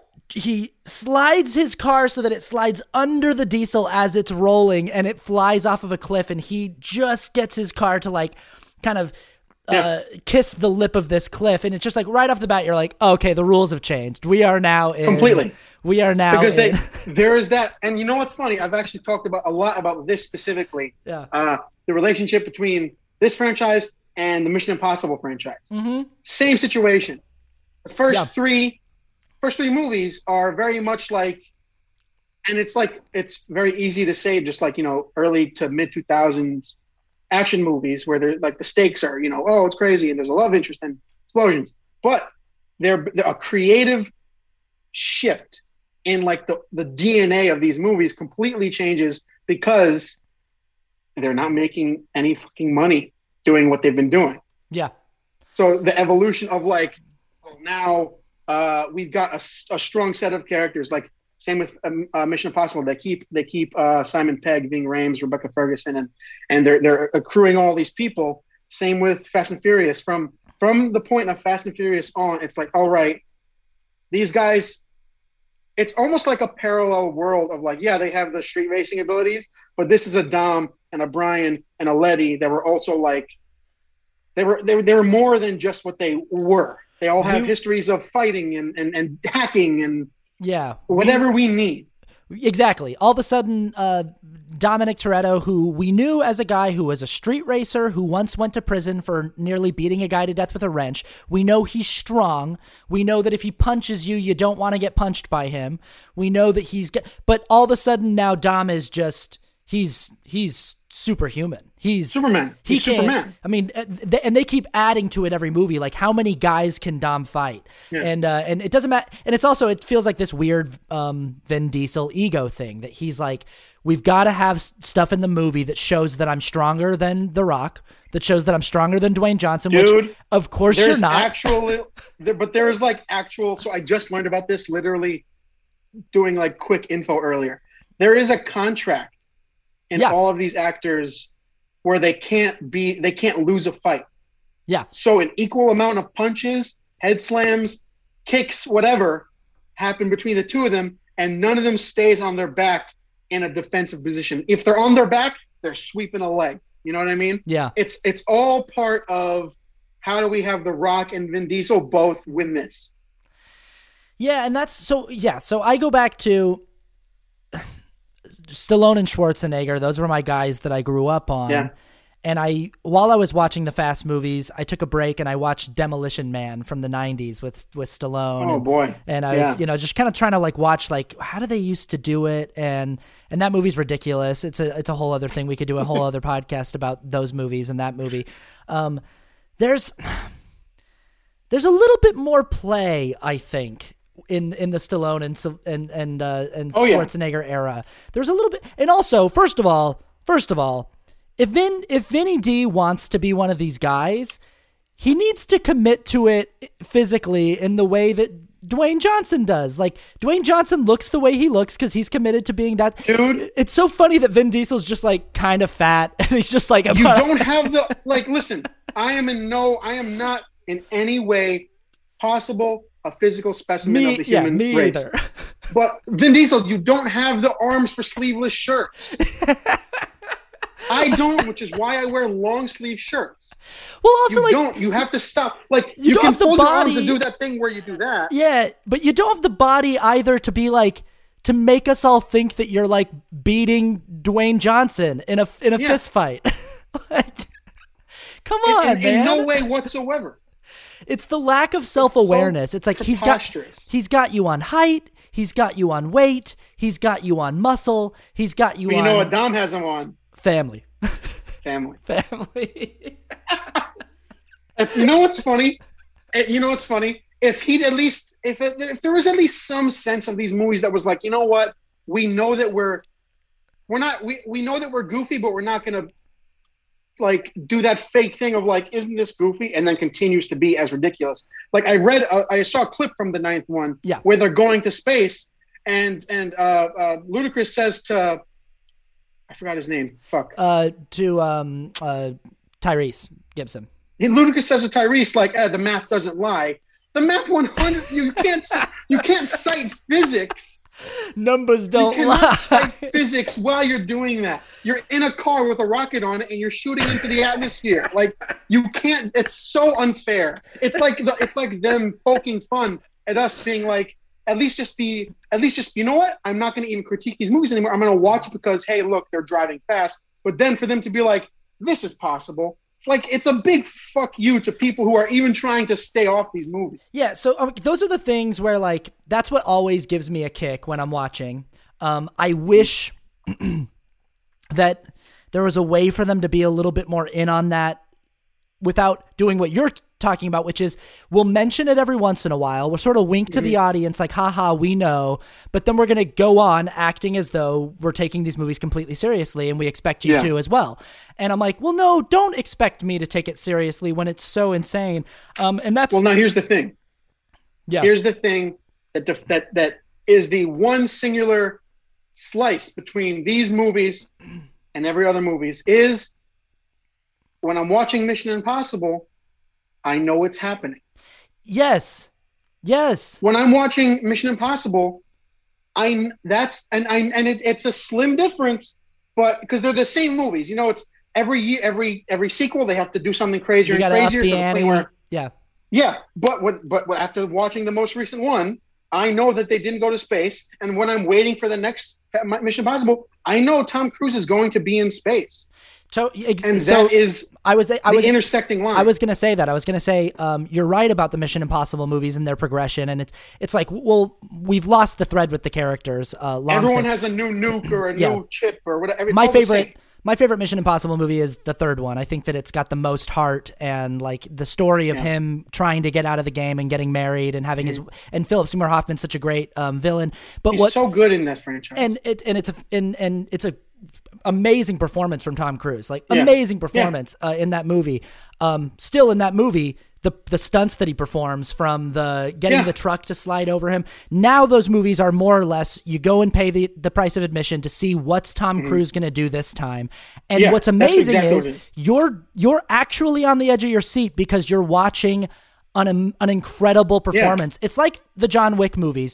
he slides his car so that it slides under the diesel as it's rolling and it flies off of a cliff. And he just gets his car to like kind of yeah. uh, kiss the lip of this cliff. And it's just like right off the bat, you're like, okay, the rules have changed. We are now in... Completely. We are now because in... they, there is that, and you know what's funny? I've actually talked about a lot about this specifically. Yeah. Uh, the relationship between this franchise and the Mission Impossible franchise. Mm-hmm. Same situation. The first yeah. three, first three movies are very much like, and it's like it's very easy to say, just like you know, early to mid two thousands action movies where they're like the stakes are, you know, oh, it's crazy and there's a love interest and explosions, but they're, they're a creative shift. In like the, the D N A of these movies completely changes because they're not making any fucking money doing what they've been doing. Yeah. So the evolution of like, well, now uh, we've got a, a strong set of characters. Like same with um, uh, Mission Impossible. They keep they keep uh, Simon Pegg, Ving Rhames, Rebecca Ferguson, and and they're they're accruing all these people. Same with Fast and Furious. From from the point of Fast and Furious on, it's like, all right, these guys. It's almost like a parallel world of like, yeah, they have the street racing abilities, but this is a Dom and a Brian and a Letty that were also like, they were they were, they were more than just what they were. They all have we, histories of fighting and, and, and hacking and yeah, whatever we, we need. Exactly. All of a sudden, uh, Dominic Toretto, who we knew as a guy who was a street racer, who once went to prison for nearly beating a guy to death with a wrench. We know he's strong. We know that if he punches you, you don't want to get punched by him. We know that he's... Get, but all of a sudden now Dom is just... He's he's superhuman. He's Superman. He He's can't, Superman. I mean, uh, they, and they keep adding to it every movie. Like, how many guys can Dom fight? Yeah. And uh, and it doesn't matter. And it's also, it feels like this weird um, Vin Diesel ego thing that he's like, we've got to have stuff in the movie that shows that I'm stronger than The Rock, that shows that I'm stronger than Dwayne Johnson. Dude, which, of course, there's you're not. Actual, there, but there is like actual. So I just learned about this literally doing like quick info earlier. There is a contract in Yeah. all of these actors where they can't be, they can't lose a fight. Yeah. So an equal amount of punches, head slams, kicks, whatever, happen between the two of them, and none of them stays on their back in a defensive position. If they're on their back, they're sweeping a leg. You know what I mean? Yeah. It's it's all part of how do we have The Rock and Vin Diesel both win this? Yeah, and that's so. Yeah, so I go back to Stallone and Schwarzenegger. Those were my guys that I grew up on. Yeah. And I, while I was watching the Fast movies, I took a break and I watched Demolition Man from the nineties with with Stallone. Oh and, boy! And I Yeah. was, you know, just kind of trying to like watch like how do they used to do it, and and that movie's ridiculous. It's a it's a whole other thing. We could do a whole other podcast about those movies and that movie. Um, there's there's a little bit more play, I think, in in the Stallone and Syl- and and uh, and Oh, yeah. Schwarzenegger era. There's a little bit, and also first of all, first of all, if Vin if Vinny D wants to be one of these guys, he needs to commit to it physically in the way that Dwayne Johnson does. Like, Dwayne Johnson looks the way he looks because he's committed to being that. Dude. It's so funny that Vin Diesel's just like kind of fat and he's just like, You about- don't have the like. Listen, I am in no. I am not in any way possible a physical specimen me, of the yeah, human me race. either. But Vin Diesel, you don't have the arms for sleeveless shirts. I don't, which is why I wear long sleeve shirts. Well, also You like, don't. You have to stop. Like You you, don't can have the fold your arms body- and do that thing where you do that. yeah, but you don't have the body either to be like, to make us all think that you're like beating Dwayne Johnson in a in a Yeah. fist fight. Like, come In, on, in, man. in no way whatsoever. It's the lack of self-awareness. It's like he's got preposterous. he's got you on height, he's got you on weight, he's got you on muscle, he's got you But you on know what Dom has him on? family. Family. Family. If- you know what's funny? Eh, You know what's funny? If he'd at least, if it, if there was at least some sense of these movies that was like, you know what, we know that we're, we're not, we we know that we're goofy, but we're not gonna like do that fake thing of like, isn't this goofy? And then continues to be as ridiculous. Like I read, uh, I saw a clip from the ninth one, Yeah. where they're going to space, and and uh, uh, Ludacris says to, I forgot his name. Fuck. Uh to um uh Tyrese Gibson. And Ludacris says to Tyrese, like, eh, the math doesn't lie. The math one hundred, you can't, you can't cite physics. Numbers You don't cannot lie. cite physics while you're doing that. You're in a car with a rocket on it and you're shooting into the atmosphere. Like, you can't. It's so unfair. It's like the, it's like them poking fun at us, being like, at least just be, at least just, you know what? I'm not going to even critique these movies anymore. I'm going to watch because, hey, look, they're driving fast. But then for them to be like, this is possible. Like, it's a big fuck you to people who are even trying to stay off these movies. Yeah, so um, those are the things where, like, that's what always gives me a kick when I'm watching. Um, I wish that there was a way for them to be a little bit more in on that without doing what you're t- talking about, which is we'll mention it every once in a while. We'll sort of wink to the audience like, haha, we know. But then we're going to go on acting as though we're taking these movies completely seriously and we expect you Yeah. to as well. And I'm like, well, no, don't expect me to take it seriously when it's so insane. Um, and that's, Well, now here's the thing. yeah. Here's the thing that def- that that is the one singular slice between these movies and every other movies is when I'm watching Mission Impossible, I know it's happening. Yes. Yes. When I'm watching Mission Impossible, I that's and I and it, it's a slim difference, but because they're the same movies, you know, it's every year, every every sequel they have to do something crazier You and got to up crazier the to the point ante. where Yeah. yeah, but when, but when- after watching the most recent one, I know that they didn't go to space. And when I'm waiting for the next Mission Impossible, I know Tom Cruise is going to be in space. So, ex- And so that is I was, I the was, intersecting line. I was going to say that. I was going to say, um, you're right about the Mission Impossible movies and their progression. And it's, it's like, well, we've lost the thread with the characters. Uh, long Everyone since. has a new nuke or a Yeah. new chip or whatever. It's my all the favorite, same. My favorite Mission Impossible movie is the third one. I think that it's got the most heart, and like the story of Yeah. him trying to get out of the game and getting married and having Mhm. his and Philip Seymour Hoffman's such a great um, villain. But He's what so good in that franchise. and it and it's a and, and it's a amazing performance from Tom Cruise. Like Yeah. amazing performance uh, in that movie. Um, still in that movie. The, the stunts that he performs, from the getting Yeah. the truck to slide over him. Now those movies are more or less, you go and pay the, the price of admission to see what's Tom Mhm. Cruise going to do this time. And Yeah, what's that's amazing exactly is, what it is. you're you're actually on the edge of your seat because you're watching an, an incredible performance. It's like the John Wick movies.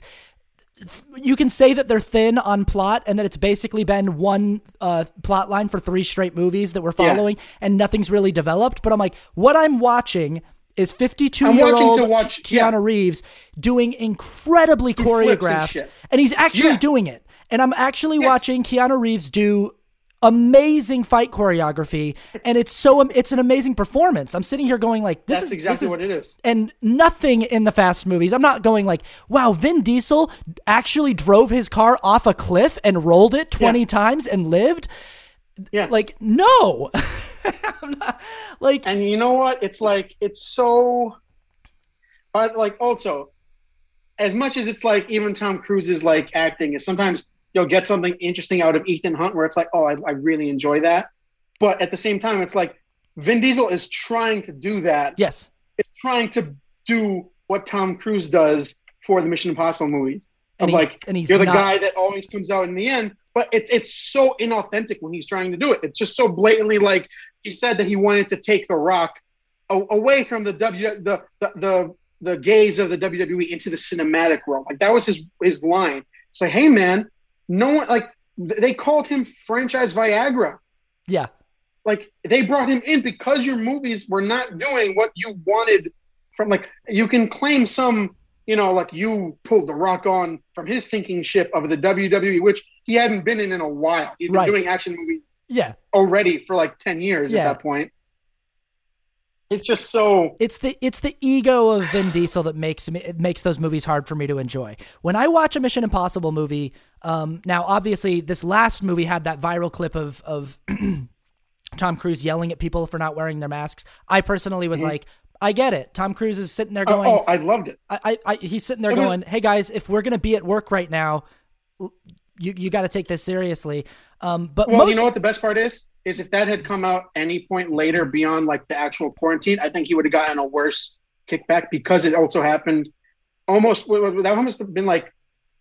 You can say that they're thin on plot and that it's basically been one uh, plot line for three straight movies that we're Yeah. following and nothing's really developed. But I'm like, what I'm watching is I'm fifty-two-year-old watching to watch- Keanu yeah. Reeves doing incredibly flips and choreographed, shit. and he's actually Yeah. doing it. And I'm actually Yes. watching Keanu Reeves do amazing fight choreography, and it's so it's an amazing performance. I'm sitting here going like, this That's is exactly this is, what it is. And nothing in the Fast movies. I'm not going like, wow, Vin Diesel actually drove his car off a cliff and rolled it twenty Yeah. times and lived. Yeah. Like, no. I'm not, like, And you know what? It's like, it's so, but like also, as much as it's like even Tom Cruise's like acting is sometimes you'll get something interesting out of Ethan Hunt where it's like, oh, I, I really enjoy that. But at the same time, it's like Vin Diesel is trying to do that. yes. It's trying to do what Tom Cruise does for the Mission Impossible movies. And Of he's- like, and he's you're the not- guy that always comes out in the end. But it's it's so inauthentic when he's trying to do it. It's just so blatantly like he said that he wanted to take The Rock a- away from the W the, the the the gaze of the W W E into the cinematic world. Like that was his his line. It's like, hey man, no one like th- they called him franchise Viagra. Yeah. Like they brought him in because your movies were not doing what you wanted from like you can claim some, you know, like you pulled The Rock on from his sinking ship of the W W E, which he hadn't been in in a while. He'd been Right. doing action movies Yeah. already for like ten years Yeah. at that point. It's just so It's the it's the ego of Vin Diesel that makes me it makes those movies hard for me to enjoy. When I watch a Mission Impossible movie, um, now obviously this last movie had that viral clip of of Tom Cruise yelling at people for not wearing their masks. I personally was Mhm. like, I get it. Tom Cruise is sitting there oh, going, oh, I loved it. I, I, I he's sitting there It was- going, hey guys, if we're gonna be at work right now, you you got to take this seriously. Um, but Well, most, you know what the best part is? Is if that had come out any point later beyond like the actual quarantine, I think he would have gotten a worse kickback because it also happened almost that must have been like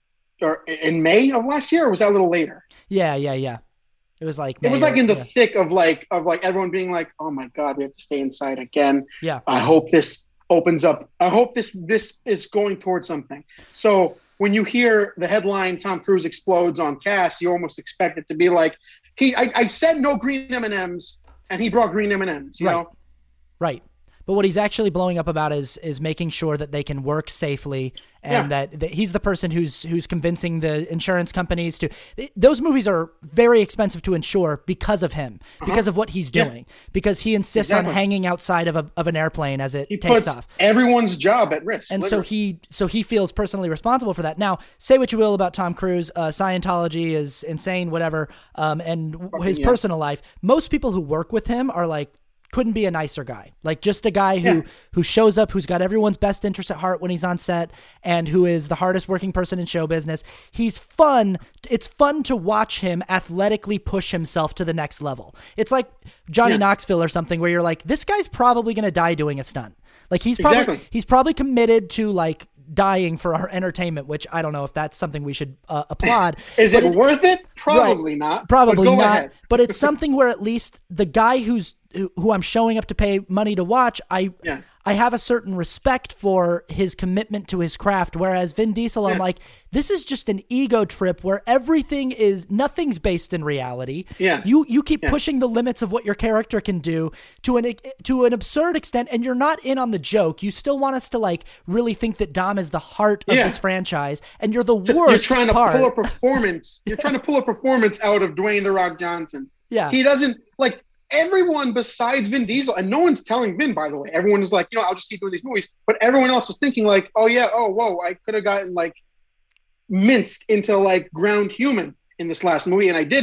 or in May of last year, or was that a little later? yeah, yeah, yeah. It was like It was May like or- in the yeah. thick of like of like everyone being like, "Oh my God, we have to stay inside again." Yeah. I hope this opens up. I hope this this is going towards something. So when you hear the headline, "Tom Cruise explodes on cast," you almost expect it to be like he. I, I said no green M and M's, and he brought green M and M's. You Right. know, Right. But what he's actually blowing up about is is making sure that they can work safely, and Yeah. that, that he's the person who's who's convincing the insurance companies to. Those movies are very expensive to insure because of him, because of what he's Yeah. doing, because he insists Exactly. on hanging outside of a of an airplane as it he takes puts off. everyone's job at risk. And so literally. he so he feels personally responsible for that. Now, say what you will about Tom Cruise, uh, Scientology is insane, whatever, um, and w- his yeah. personal life. Most people who work with him are like, couldn't be a nicer guy. Like just a guy who Yeah. who shows up, who's got everyone's best interest at heart when he's on set, and who is the hardest working person in show business. He's fun. It's fun to watch him athletically push himself to the next level. It's like Johnny Yeah. Knoxville or something where you're like, this guy's probably going to die doing a stunt. Like he's probably Exactly. he's probably committed to like dying for our entertainment, which I don't know if that's something we should uh, applaud. is But it worth it? Probably not. Probably but go not. ahead. But it's something where at least the guy who's who, who I'm showing up to pay money to watch, I Yeah. I have a certain respect for his commitment to his craft. Whereas Vin Diesel, I'm Yeah. like, this is just an ego trip where everything is nothing's based in reality. Yeah. You you keep Yeah. pushing the limits of what your character can do to an to an absurd extent, and you're not in on the joke. You still want us to like really think that Dom is the heart of Yeah. this franchise, and you're the Just- worst You're trying to part. pull a performance. You're trying to pull a performance out of Dwayne the Rock Johnson. Yeah. He doesn't like everyone besides Vin Diesel, and no one's telling Vin, by the way. Everyone is like, you know, I'll just keep doing these movies. But everyone else is thinking like, oh yeah, oh whoa, I could have gotten like minced into like ground human in this last movie, and I didn't.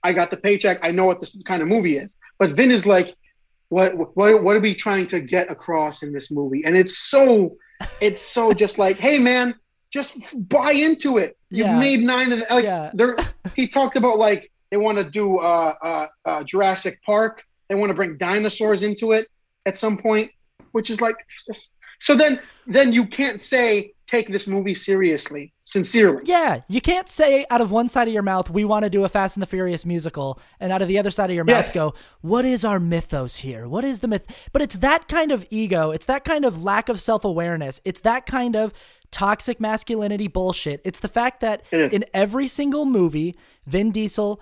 I got the paycheck. I know what this kind of movie is. But Vin is like, what what what are we trying to get across in this movie? And it's so it's so just like, hey man, just buy into it. You've Yeah. made nine of the, like Yeah. they're he talked about like they want to do uh, uh uh Jurassic Park. They want to bring dinosaurs into it at some point, which is like just, so then then you can't say take this movie seriously, sincerely. Yeah, you can't say out of one side of your mouth, we want to do a Fast and the Furious musical, and out of the other side of your mouth Yes. go, what is our mythos here? What is the myth? But it's that kind of ego. It's that kind of lack of self-awareness. It's that kind of toxic masculinity bullshit. It's the fact that It is. in every single movie, Vin Diesel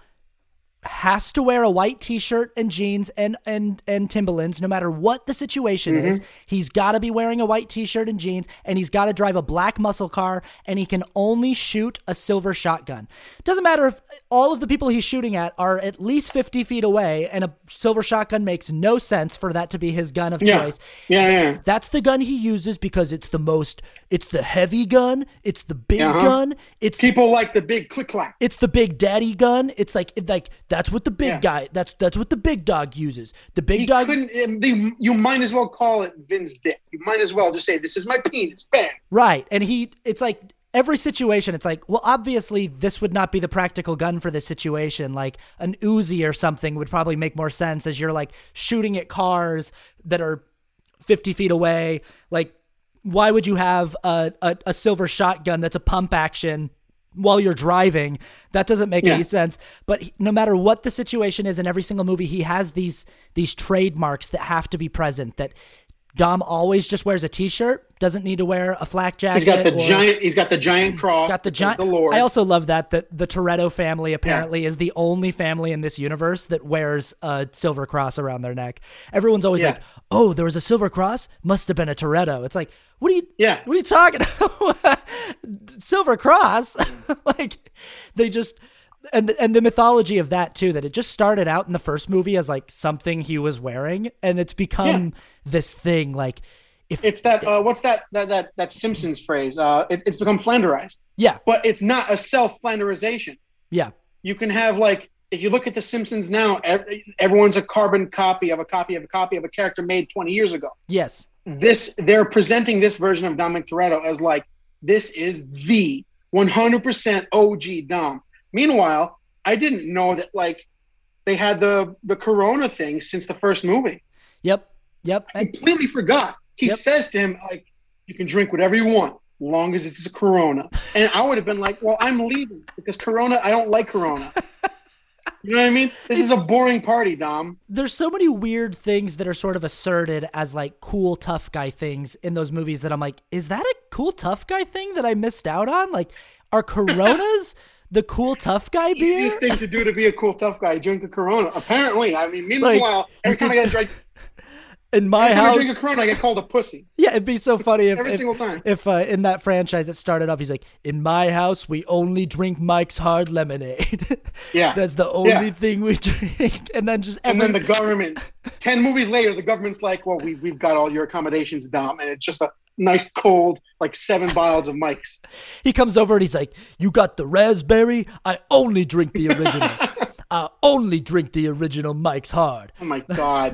has to wear a white t-shirt and jeans and and and Timberlands no matter what the situation Mm-hmm. is. He's got to be wearing a white t-shirt and jeans, and he's got to drive a black muscle car, and he can only shoot a silver shotgun. Doesn't matter if all of the people he's shooting at are at least fifty feet away, and a silver shotgun makes no sense for that to be his gun of Yeah. choice. Yeah, yeah. That's the gun he uses because it's the most, it's the heavy gun, it's the big Uh-huh. gun, it's People like the big click clack. it's the big daddy gun. It's like it, like that's what the big Yeah. guy. That's that's what the big dog uses. The big He dog. couldn't. You you might as well call it Vin's dick. You might as well just say, "This is my penis." Bang. Right, and he. It's like every situation. It's like, well, obviously this would not be the practical gun for this situation. Like an Uzi or something would probably make more sense as you're like shooting at cars that are fifty feet away. Like, why would you have a a, a silver shotgun that's a pump action while you're driving? That doesn't make Yeah. any sense. But he, no matter what the situation is in every single movie, he has these these trademarks that have to be present. That Dom always just wears a t-shirt, doesn't need to wear a flak jacket. He's got the or- giant. He's got the giant cross. Got the that says giant. The Lord. I also love that that the Toretto family apparently is the only family in this universe that wears a silver cross around their neck. Everyone's always Yeah. like, "Oh, there was a silver cross. Must have been a Toretto." It's like, what are you? Yeah. What are you talking about? Silver cross? Like, they just. And and the mythology of that too, that it just started out in the first movie as like something he was wearing, and it's become this thing. Like, if It's that. Uh, what's that? That that that Simpsons phrase. Uh, it, it's become Flanderized, yeah, but it's not a self-Flanderization. yeah, You can have like, if you look at the Simpsons now, ev- everyone's a carbon copy of a copy of a copy of a character made twenty years ago. yes, This they're presenting this version of Dominic Toretto as like, this is the one hundred percent O G Dom. Meanwhile, I didn't know that like they had the the Corona thing since the first movie. yep, yep. I And- completely forgot. He Yep. says to him like, "You can drink whatever you want, long as it's a Corona." And I would have been like, "Well, I'm leaving because Corona. I don't like Corona." You know what I mean? This is a boring party, Dom. There's so many weird things that are sort of asserted as like cool tough guy things in those movies that I'm like, is that a cool tough guy thing that I missed out on? Like, are Coronas the cool tough guy beer? Easiest thing to do to be a cool tough guy, drink a Corona. Apparently, I mean, like, meanwhile, every time I get drink, In my every time I drink a house, Corona, I get called a pussy yeah, it'd be so funny if every if, single time. if uh, in that franchise it started off, he's like, in my house we only drink Mike's Hard Lemonade. Yeah. That's the only Yeah. thing we drink, and then just And every, then the government, ten movies later, the government's like, "Well, we we've got all your accommodations, Dom," and it's just a nice cold, like seven vials of Mike's. he comes over and he's like, you got the raspberry? I only drink the original. I only drink the original Mike's Hard. Oh my god.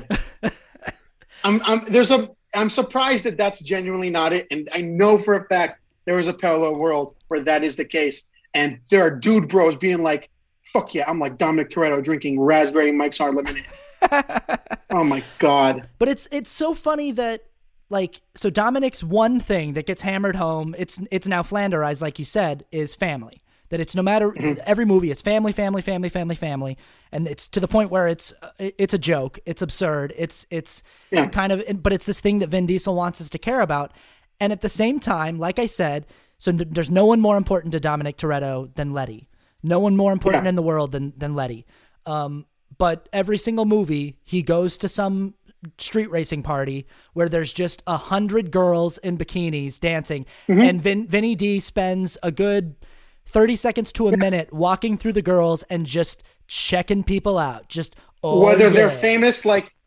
I'm I'm there's a I'm surprised that that's genuinely not it, and I know for a fact there is a parallel world where that is the case, and there are dude bros being like, "Fuck yeah, I'm like Dominic Toretto drinking raspberry Mike's Hard Lemonade." Oh my god. But it's it's so funny that like so Dominic's one thing that gets hammered home, it's it's now Flanderized, like you said, is family. That it's no matter every movie, it's family, family, family, family, family, and it's to the point where it's it's a joke, it's absurd, it's it's Yeah. kind of, but it's this thing that Vin Diesel wants us to care about, and at the same time, like I said, so th- there's no one more important to Dominic Toretto than Letty, no one more important Yeah. in the world than than Letty, um, but every single movie he goes to some street racing party where there's just a hundred girls in bikinis dancing, and Vin Vinny D spends a good thirty seconds to a minute walking through the girls and just checking people out. Just, oh, Whether they're yeah. famous like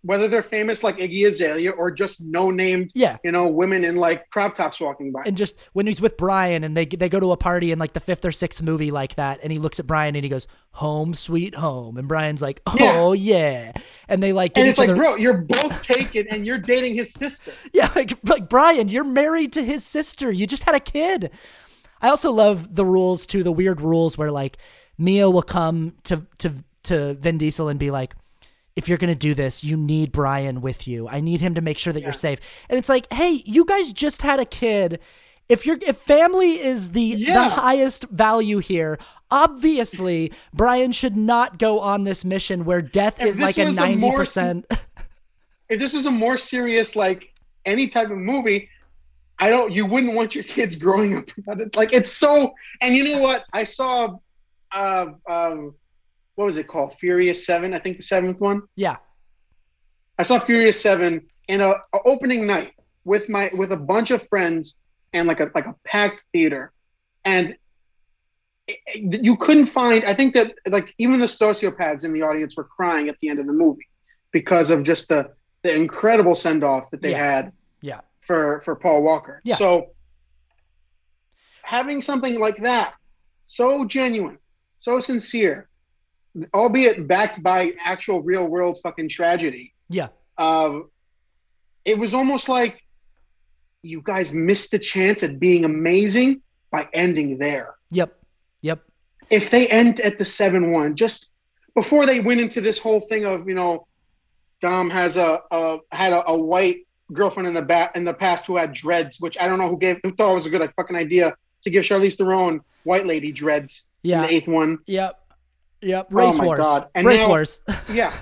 whether they're famous like Iggy Azalea or just no named, yeah, you know, women in like crop tops walking by. And just when he's with Brian and they they go to a party in like the fifth or sixth movie like that, and he looks at Brian and he goes, "Home sweet home," and Brian's like, "Oh yeah,", yeah. And they like, and it's like, other... bro, you're both taken and you're dating his sister. Yeah, like like Brian, you're married to his sister. You just had a kid. I also love the rules too, the weird rules where like Mia will come to to to Vin Diesel and be like, if you're going to do this, you need Brian with you. I need him to make sure that yeah. you're safe. And it's like, hey, you guys just had a kid. If you're, if family is the, yeah. the highest value here, obviously Brian should not go on this mission where death if is like a ninety percent. A more, if this was a more serious, like any type of movie, I don't, you wouldn't want your kids growing up about it. Like it's so, and you know what? I saw, uh, um, what was it called? Furious Seven, I think the seventh one. Yeah. I saw Furious Seven in a, a opening night with my with a bunch of friends and like a like a packed theater, and it, it, you couldn't find. I think that like even the sociopaths in the audience were crying at the end of the movie because of just the the incredible send off that they yeah. had. Yeah. For for Paul Walker. Yeah. So having something like that, so genuine, so sincere, albeit backed by actual real world fucking tragedy. Yeah. Uh, it was almost like you guys missed the chance at being amazing by ending there. Yep. Yep. If they end at the seven one, just before they went into this whole thing of, you know, Dom has a, a had a, a white girlfriend in the ba- in the past who had dreads, which I don't know who gave who thought it was a good like, fucking idea to give Charlize Theron white lady dreads yeah. in the eighth one. Yep. Yep. Race oh my wars. God. And Race now, wars. yeah.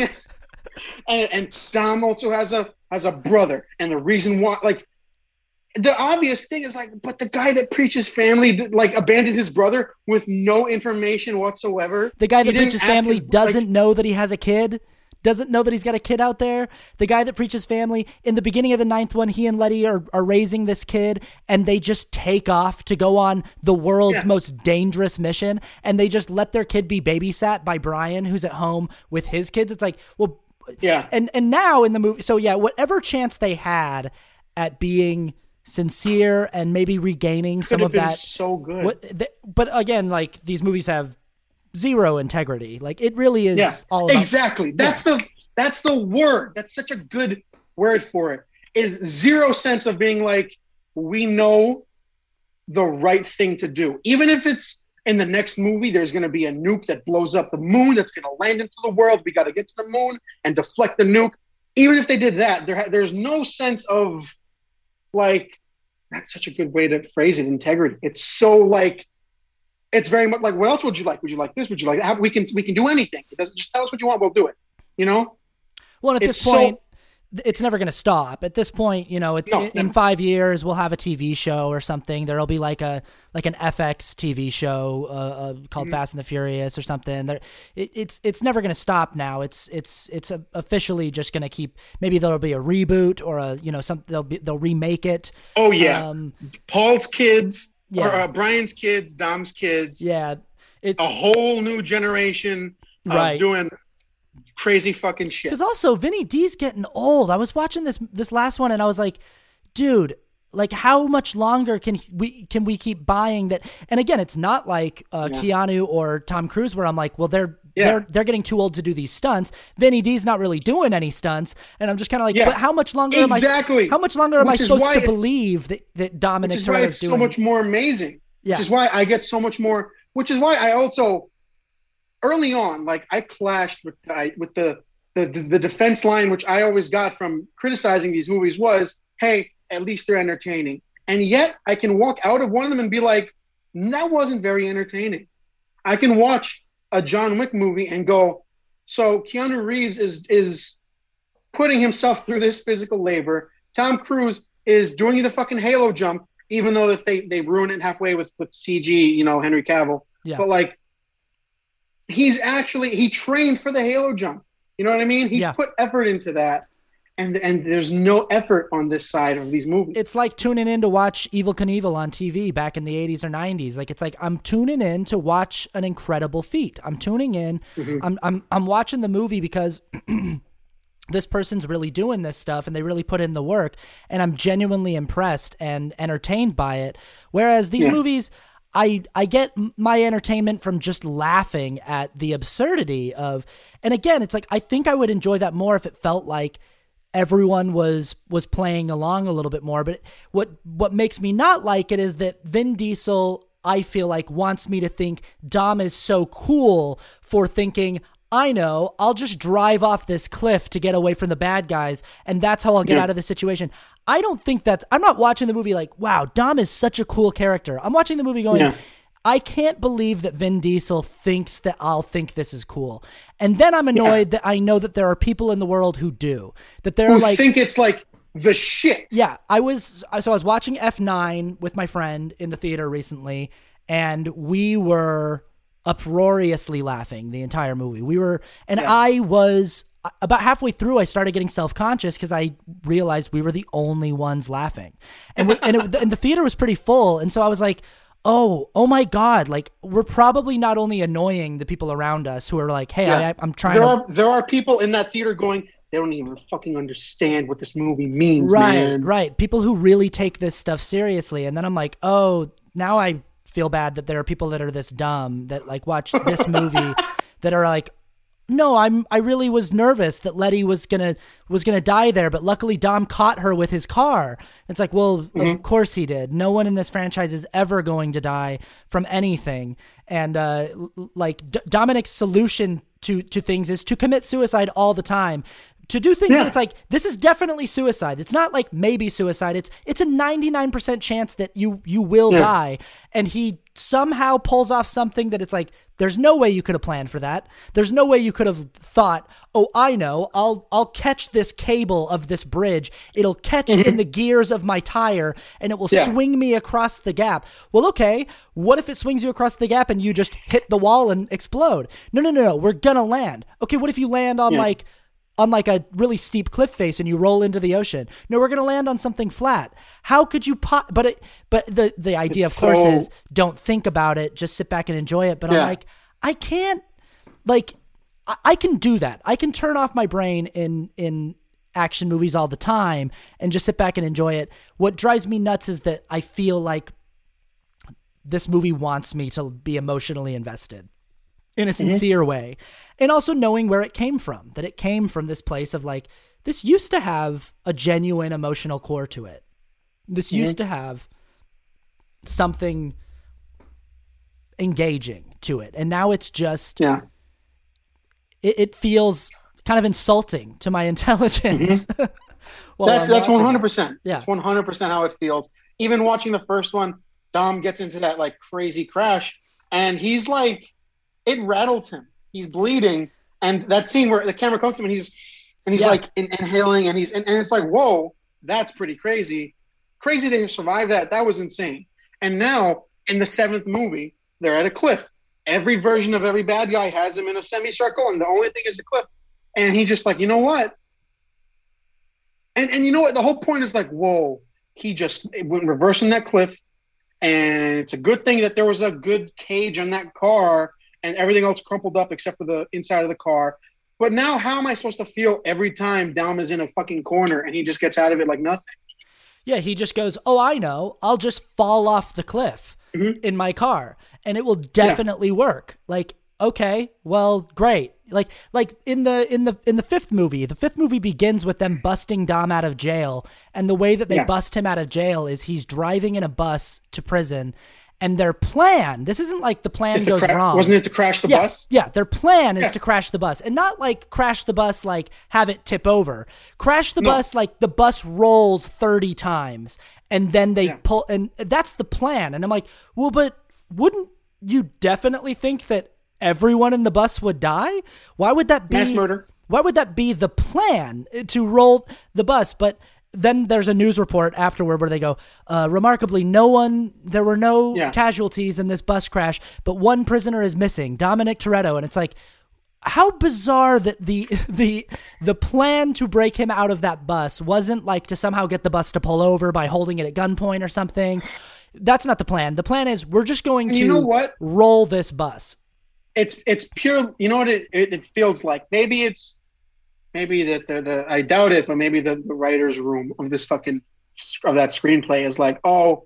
and, and Dom also has a has a brother, and the reason why, like, the obvious thing is like, but the guy that preaches family like abandoned his brother with no information whatsoever. The guy that preaches family his, doesn't like, know that he has a kid. Doesn't know that he's got a kid out there. The guy that preaches family, in the beginning of the ninth one, he and Letty are, are raising this kid, and they just take off to go on the world's yeah. most dangerous mission, and they just let their kid be babysat by Brian, who's at home with his kids. It's like, well, yeah. And, and now in the movie, so yeah, whatever chance they had at being sincere and maybe regaining Could some have of been that. so good. What, the, but again, like, these movies have zero integrity. Like, it really is yeah, all about, exactly. That's yeah. the that's the word. That's such a good word for it. Is zero sense of being like, we know the right thing to do. Even if it's in the next movie, there's going to be a nuke that blows up the moon that's going to land into the world. We got to get to the moon and deflect the nuke. Even if they did that, there there's no sense of like, that's such a good way to phrase it, integrity. It's so like, it's very much like, what else would you like? Would you like this? Would you like that? We can we can do anything. It doesn't just tell us what you want, we'll do it. You know? Well, at it's this point, so, it's never going to stop. At this point, you know, it's no, in, in five years we'll have a T V show or something. There'll be like a like an F X T V show uh, uh, called mm-hmm. Fast and the Furious or something. There, it, it's it's never going to stop now. It's it's it's a, officially just going to keep. Maybe there'll be a reboot or a you know some they'll be, they'll remake it. Oh yeah, um, Paul's kids. Yeah. Or uh, Brian's kids, Dom's kids. Yeah, it's a whole new generation of right. doing crazy fucking shit. Because also, Vinny D's getting old. I was watching this this last one, and I was like, dude, like, how much longer can we can we keep buying that? And again, it's not like uh, yeah. Keanu or Tom Cruise, where I'm like, well, they're yeah. they're they're getting too old to do these stunts. Vinny D's not really doing any stunts, and I'm just kind of like, yeah. but how much longer exactly. am I? How much longer am which I supposed to believe that that Dominic Which is why it's doing? so much more amazing. Yeah. Which is why I get so much more. Which is why I also early on, like, I clashed with I, with the, the the defense line, which I always got from criticizing these movies was, hey, at least they're entertaining. And yet I can walk out of one of them and be like, that wasn't very entertaining. I can watch a John Wick movie and go, so Keanu Reeves is is putting himself through this physical labor. Tom Cruise is doing the fucking Halo jump, even though if they, they ruin it halfway with, with C G, you know, Henry Cavill. Yeah. But like, he's actually, he trained for the Halo jump. You know what I mean? He yeah. put effort into that. And and there's no effort on this side of these movies. It's like tuning in to watch Evel Knievel on T V back in the eighties or nineties. Like, it's like, I'm tuning in to watch an incredible feat. I'm tuning in. Mm-hmm. I'm I'm I'm watching the movie because this person's really doing this stuff and they really put in the work, and I'm genuinely impressed and entertained by it. Whereas these yeah. movies, I I get my entertainment from just laughing at the absurdity of, and again, it's like, I think I would enjoy that more if it felt like everyone was was playing along a little bit more. But what what makes me not like it is that Vin Diesel, I feel like, wants me to think Dom is so cool for thinking, I know, I'll just drive off this cliff to get away from the bad guys, and that's how I'll get yeah. out of the situation. I don't think that's, I'm not watching the movie like, wow, Dom is such a cool character. I'm watching the movie going, yeah. I can't believe that Vin Diesel thinks that I'll think this is cool. And then I'm annoyed yeah. that I know that there are people in the world who do. That they're who like, think it's like the shit. Yeah, I was, so I was watching F nine with my friend in the theater recently, and we were uproariously laughing the entire movie. We were, and yeah. I was, about halfway through, I started getting self-conscious because I realized we were the only ones laughing. And, we, and, it, and the theater was pretty full, and so I was like, oh, oh my God, like, we're probably not only annoying the people around us who are like, hey, yeah. I, I'm trying there to... Are, there are people in that theater going, they don't even fucking understand what this movie means, right, man. Right, people who really take this stuff seriously. And then I'm like, oh, now I feel bad that there are people that are this dumb that like watch this movie that are like, no, I'm I really was nervous that Letty was gonna was gonna die there, but luckily Dom caught her with his car. It's like, well, mm-hmm. of course he did. No one in this franchise is ever going to die from anything. And uh, like D- Dominic's solution to to things is to commit suicide all the time. To do things yeah. that it's like, this is definitely suicide. It's not like maybe suicide. It's it's a ninety-nine percent chance that you you will yeah. die. And he somehow pulls off something that it's like, there's no way you could have planned for that. There's no way you could have thought, oh, I know, I'll I'll catch this cable of this bridge. It'll catch mm-hmm. in the gears of my tire and it will yeah. swing me across the gap. Well, okay, what if it swings you across the gap and you just hit the wall and explode? No, no, no, no, we're gonna land. Okay, what if you land on yeah. like on like a really steep cliff face and you roll into the ocean? No, we're going to land on something flat. How could you po- but it, but the, the idea it's of course so... is don't think about it, just sit back and enjoy it. But yeah. I'm like, I can't, like, I, I can do that. I can turn off my brain in, in action movies all the time and just sit back and enjoy it. What drives me nuts is that I feel like this movie wants me to be emotionally invested in a sincere mm-hmm. way. And also knowing where it came from, that it came from this place of like, this used to have a genuine emotional core to it. This mm-hmm. used to have something engaging to it. And now it's just, yeah. it, it feels kind of insulting to my intelligence. Mm-hmm. well, that's that's one hundred percent. It. Yeah. It's one hundred percent how it feels. Even watching the first one, Dom gets into that like crazy crash and he's like, it rattles him. He's bleeding, and that scene where the camera comes to him and he's and he's yeah. like in, inhaling, and he's and, and it's like, whoa, that's pretty crazy. Crazy they survived that. That was insane. And now in the seventh movie, they're at a cliff. Every version of every bad guy has him in a semicircle, and the only thing is the cliff. And he just like, you know what? And and you know what? The whole point is like, whoa, he just went reversing that cliff, and it's a good thing that there was a good cage on that car. And everything else crumpled up except for the inside of the car. But now how am I supposed to feel every time Dom is in a fucking corner and he just gets out of it like nothing? Yeah, he just goes, oh, I know. I'll just fall off the cliff mm-hmm. in my car and it will definitely yeah. work. Like, okay, well, great. Like like in the in the in the fifth movie, the fifth movie begins with them busting Dom out of jail. And the way that they yeah. bust him out of jail is he's driving in a bus to prison. And their plan, this isn't like the plan goes cra- wrong. Wasn't it to crash the yeah, bus? Yeah, their plan is yeah. to crash the bus. And not like crash the bus, like have it tip over. Crash the no. bus like the bus rolls thirty times. And then they yeah. pull, and that's the plan. And I'm like, well, but wouldn't you definitely think that everyone in the bus would die? Why would that be? Mass murder. Why would that be the plan to roll the bus? But then there's a news report afterward where they go, uh, remarkably, no one, there were no yeah. casualties in this bus crash, but one prisoner is missing, Dominic Toretto. And it's like, how bizarre that the the the plan to break him out of that bus wasn't like to somehow get the bus to pull over by holding it at gunpoint or something. That's not the plan. The plan is we're just going to you know what? roll this bus. It's it's pure, you know what it, it, it feels like? Maybe it's maybe that the, the I doubt it, but maybe the, the writer's room of this fucking of that screenplay is like, oh,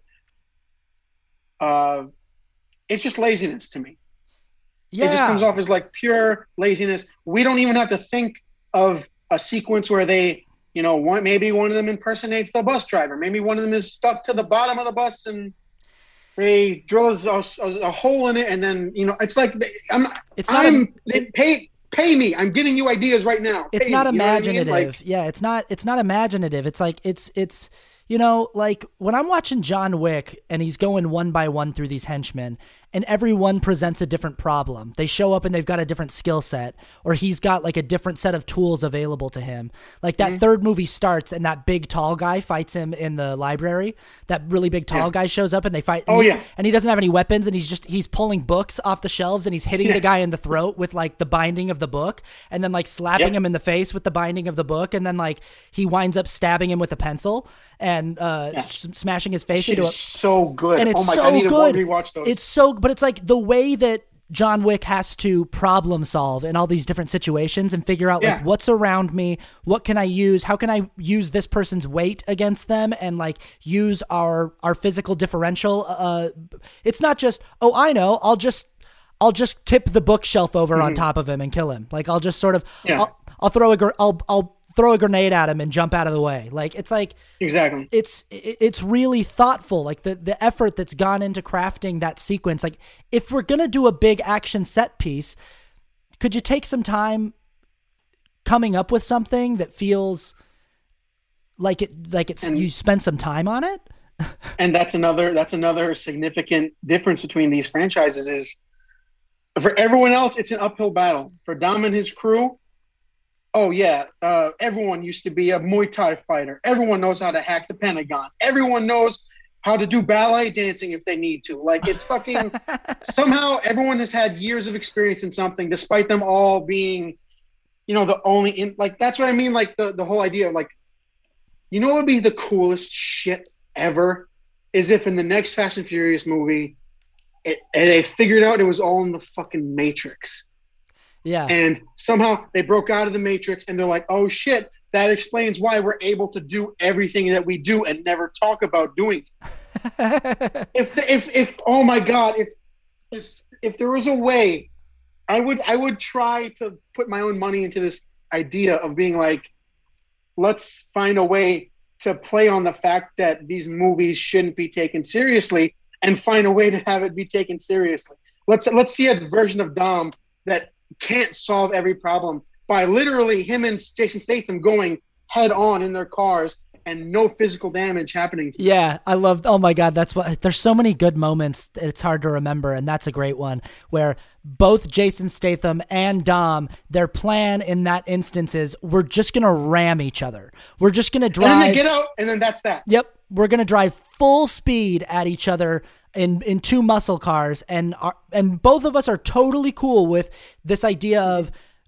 uh, it's just laziness to me. Yeah. It just comes off as like pure laziness. We don't even have to think of a sequence where they, you know, one maybe one of them impersonates the bus driver. Maybe one of them is stuck to the bottom of the bus and they drill a, a, a hole in it, and then you know it's like I'm. It's not. I'm A, it, pay pay me. I'm getting you ideas right now. It's pay not me, imaginative. You know what I mean? Like, yeah, it's not. It's not imaginative. It's like it's it's you know like when I'm watching John Wick and he's going one by one through these henchmen, and everyone presents a different problem. They show up and they've got a different skill set, or he's got like a different set of tools available to him. Like that mm-hmm. third movie starts and that big tall guy fights him in the library. That really big tall yeah. guy shows up and they fight. Oh he, yeah. And he doesn't have any weapons and he's just, he's pulling books off the shelves and he's hitting yeah. the guy in the throat with like the binding of the book and then like slapping yep. him in the face with the binding of the book. And then like he winds up stabbing him with a pencil and uh, yeah. sh- smashing his face Shit into is so good. And it's oh my so God, I need good. to rewatch those. It's so, but it's like the way that John Wick has to problem solve in all these different situations and figure out yeah. like what's around me, what can I use, how can I use this person's weight against them, and like use our our physical differential. Uh, it's not just oh I know I'll just I'll just tip the bookshelf over mm-hmm. on top of him and kill him. Like I'll just sort of yeah. I'll, I'll throw a gr- I'll I'll throw a grenade at him and jump out of the way. Like it's like exactly it's it's really thoughtful, like the the effort that's gone into crafting that sequence. Like if we're gonna do a big action set piece, could you take some time coming up with something that feels like it like it's and, you spent some time on it? And that's another that's another significant difference between these franchises is for everyone else it's an uphill battle. For Dom and his crew, oh, yeah, uh, everyone used to be a Muay Thai fighter. Everyone knows how to hack the Pentagon. Everyone knows how to do ballet dancing if they need to. Like, it's fucking – somehow everyone has had years of experience in something despite them all being, you know, the only in, – like, that's what I mean, like, the, the whole idea of, like, you know what would be the coolest shit ever is if in the next Fast and Furious movie it, and they figured out it was all in the fucking Matrix. Yeah. And somehow they broke out of the Matrix and they're like, oh shit, that explains why we're able to do everything that we do and never talk about doing. if, if, if, oh my God, if, if, if there was a way, I would, I would try to put my own money into this idea of being like, let's find a way to play on the fact that these movies shouldn't be taken seriously and find a way to have it be taken seriously. Let's, let's see a version of Dom that can't solve every problem by literally him and Jason Statham going head on in their cars and no physical damage happening. Yeah, I loved, oh my God, that's what, there's so many good moments, it's hard to remember, and that's a great one, where both Jason Statham and Dom, their plan in that instance is, we're just going to ram each other. We're just going to drive. And then they get out, and then that's that. Yep, we're going to drive full speed at each other in in two muscle cars, and are, and both of us are totally cool with this idea of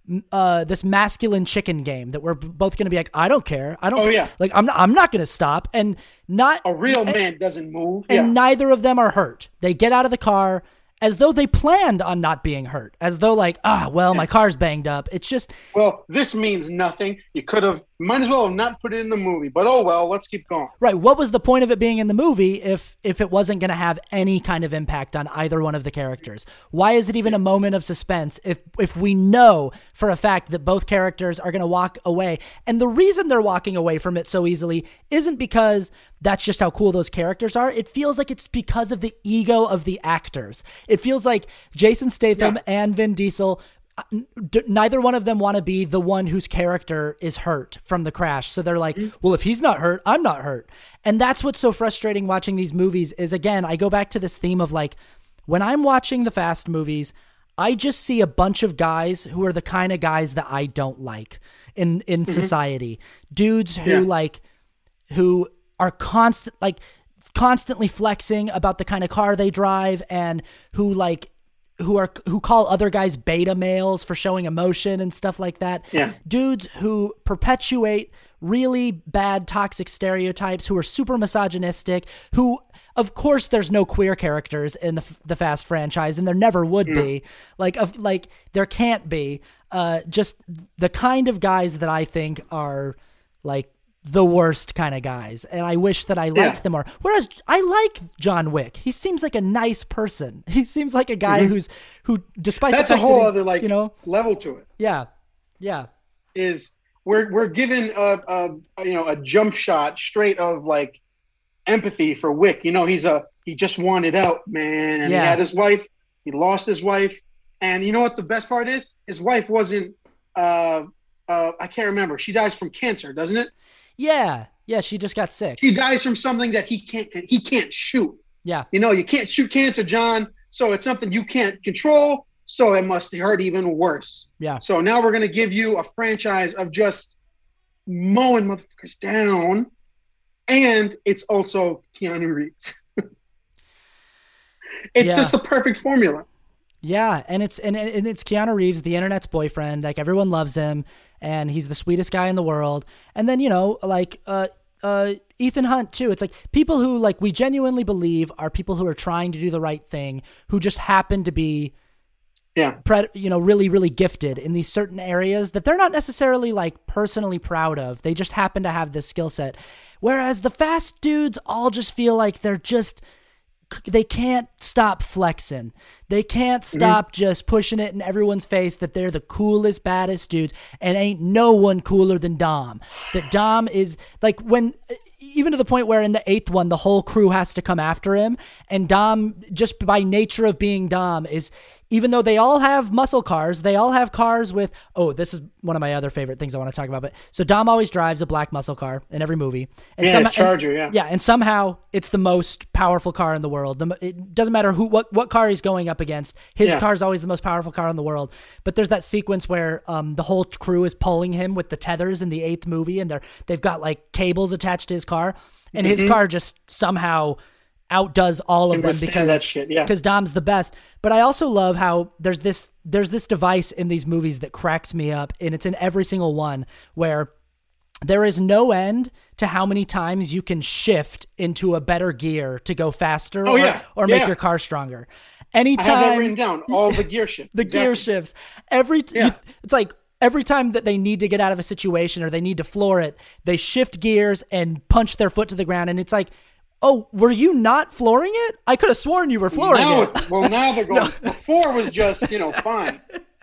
uh this masculine chicken game that we're both going to be like, I don't care, I don't oh care. yeah like I'm not, I'm not going to stop, and not a real and, man doesn't move, and yeah. neither of them are hurt. They get out of the car as though they planned on not being hurt, as though like, ah, well, yeah. my car's banged up. It's just, well, this means nothing. You could have, might as well have not put it in the movie, but oh well, let's keep going. Right. What was the point of it being in the movie if if it wasn't going to have any kind of impact on either one of the characters? Why is it even a moment of suspense if if we know for a fact that both characters are going to walk away? And the reason they're walking away from it so easily isn't because that's just how cool those characters are. It feels like it's because of the ego of the actors. It feels like Jason Statham yeah. and Vin Diesel, neither one of them want to be the one whose character is hurt from the crash. So they're like, well, if he's not hurt, I'm not hurt. And that's what's so frustrating watching these movies is, again, I go back to this theme of like, when I'm watching the Fast movies, I just see a bunch of guys who are the kind of guys that I don't like in, in mm-hmm. society. Dudes who yeah. like, who are constant, like constantly flexing about the kind of car they drive, and who like who are who call other guys beta males for showing emotion and stuff like that. Yeah. Dudes who perpetuate really bad toxic stereotypes, who are super misogynistic, who of course there's no queer characters in the the Fast franchise, and there never would Mm. be. Like of like there can't be. Uh, just the kind of guys that I think are like the worst kind of guys, and I wish that I liked Yeah. them more. Whereas I like John Wick. He seems like a nice person. He seems like a guy Mhm. who's who, despite That's the a fact whole that he's, other like you know, level to it. yeah, yeah, Is we're we're given a, a a, you know a jump shot straight of like empathy for Wick. You know, he's a he just wanted out, man, and Yeah. he had his wife. He lost his wife, and you know what the best part is? His wife wasn't. Uh, uh, I can't remember. She dies from cancer, doesn't it? yeah, yeah. She just got sick. She dies from something that he can't he can't shoot. Yeah, You know, you can't shoot cancer, John. So it's something you can't control. So it must hurt even worse. yeah, So now we're going to give you a franchise of just mowing motherfuckers down. And it's also Keanu Reeves. It's Yeah. just the perfect formula. yeah. And it's and, and it's Keanu Reeves, the internet's boyfriend. Like everyone loves him, and he's the sweetest guy in the world. And then you know, like uh, uh, Ethan Hunt too. It's like people who like we genuinely believe are people who are trying to do the right thing, who just happen to be Yeah. pre- you know, really, really gifted in these certain areas that they're not necessarily like personally proud of. They just happen to have this skill set. Whereas the fast dudes all just feel like they're just, they can't stop flexing. They can't stop just pushing it in everyone's face that they're the coolest, baddest dudes, and ain't no one cooler than Dom. That Dom is like when, even to the point where in the eighth one, the whole crew has to come after him. And Dom, just by nature of being Dom, is, even though they all have muscle cars, they all have cars with, oh, this is one of my other favorite things I want to talk about. But so Dom always drives a black muscle car in every movie. And Yeah, some- his Charger, and- yeah. Yeah, and somehow it's the most powerful car in the world. The, mo- it doesn't matter who what, what car he's going up against. His Yeah. car is always the most powerful car in the world. But there's that sequence where um, the whole crew is pulling him with the tethers in the eighth movie, and they're they've got like cables attached to his car, and his car just somehow outdoes all of Can them withstand because that shit, yeah. because Dom's the best. But I also love how there's this there's this device in these movies that cracks me up, and it's in every single one, where there is no end to how many times you can shift into a better gear to go faster Oh, or, yeah. or make Yeah. your car stronger. I Anytime have that written down. All the gear shifts. the gear Exactly. shifts every t- Yeah. you- it's like every time that they need to get out of a situation or they need to floor it, they shift gears and punch their foot to the ground, and it's like, oh, were you not flooring it? I could have sworn you were flooring Now, it. it's- well, now they're going. Before was just you know fine.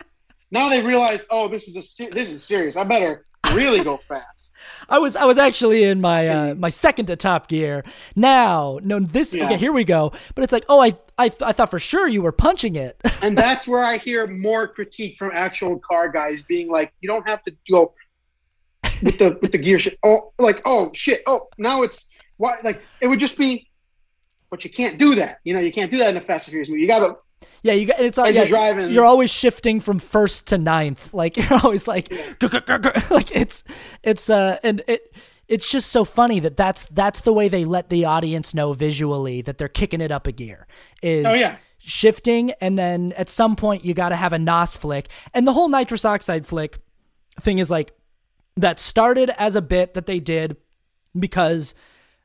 Now they realize, oh, this is a se- this is serious. I better really go fast. I was I was actually in my uh, my second to top gear. Now, no, this Yeah. okay, here we go. But it's like, oh, I I I thought for sure you were punching it. And that's where I hear more critique from actual car guys being like, you don't have to go with the with the gear shit. Oh, like oh shit. Oh, now it's why like it would just be, but you can't do that. You know, you can't do that in a Fast and Furious movie. You gotta. Yeah, you got it's all As yeah, you're driving- You're always shifting from first to ninth. Like you're always like, like it's it's uh and it it's just so funny that that's that's the way they let the audience know visually that they're kicking it up a gear. Is Oh, yeah. shifting, and then at some point you got to have a N O S flick, and the whole nitrous oxide flick thing is like that started as a bit that they did because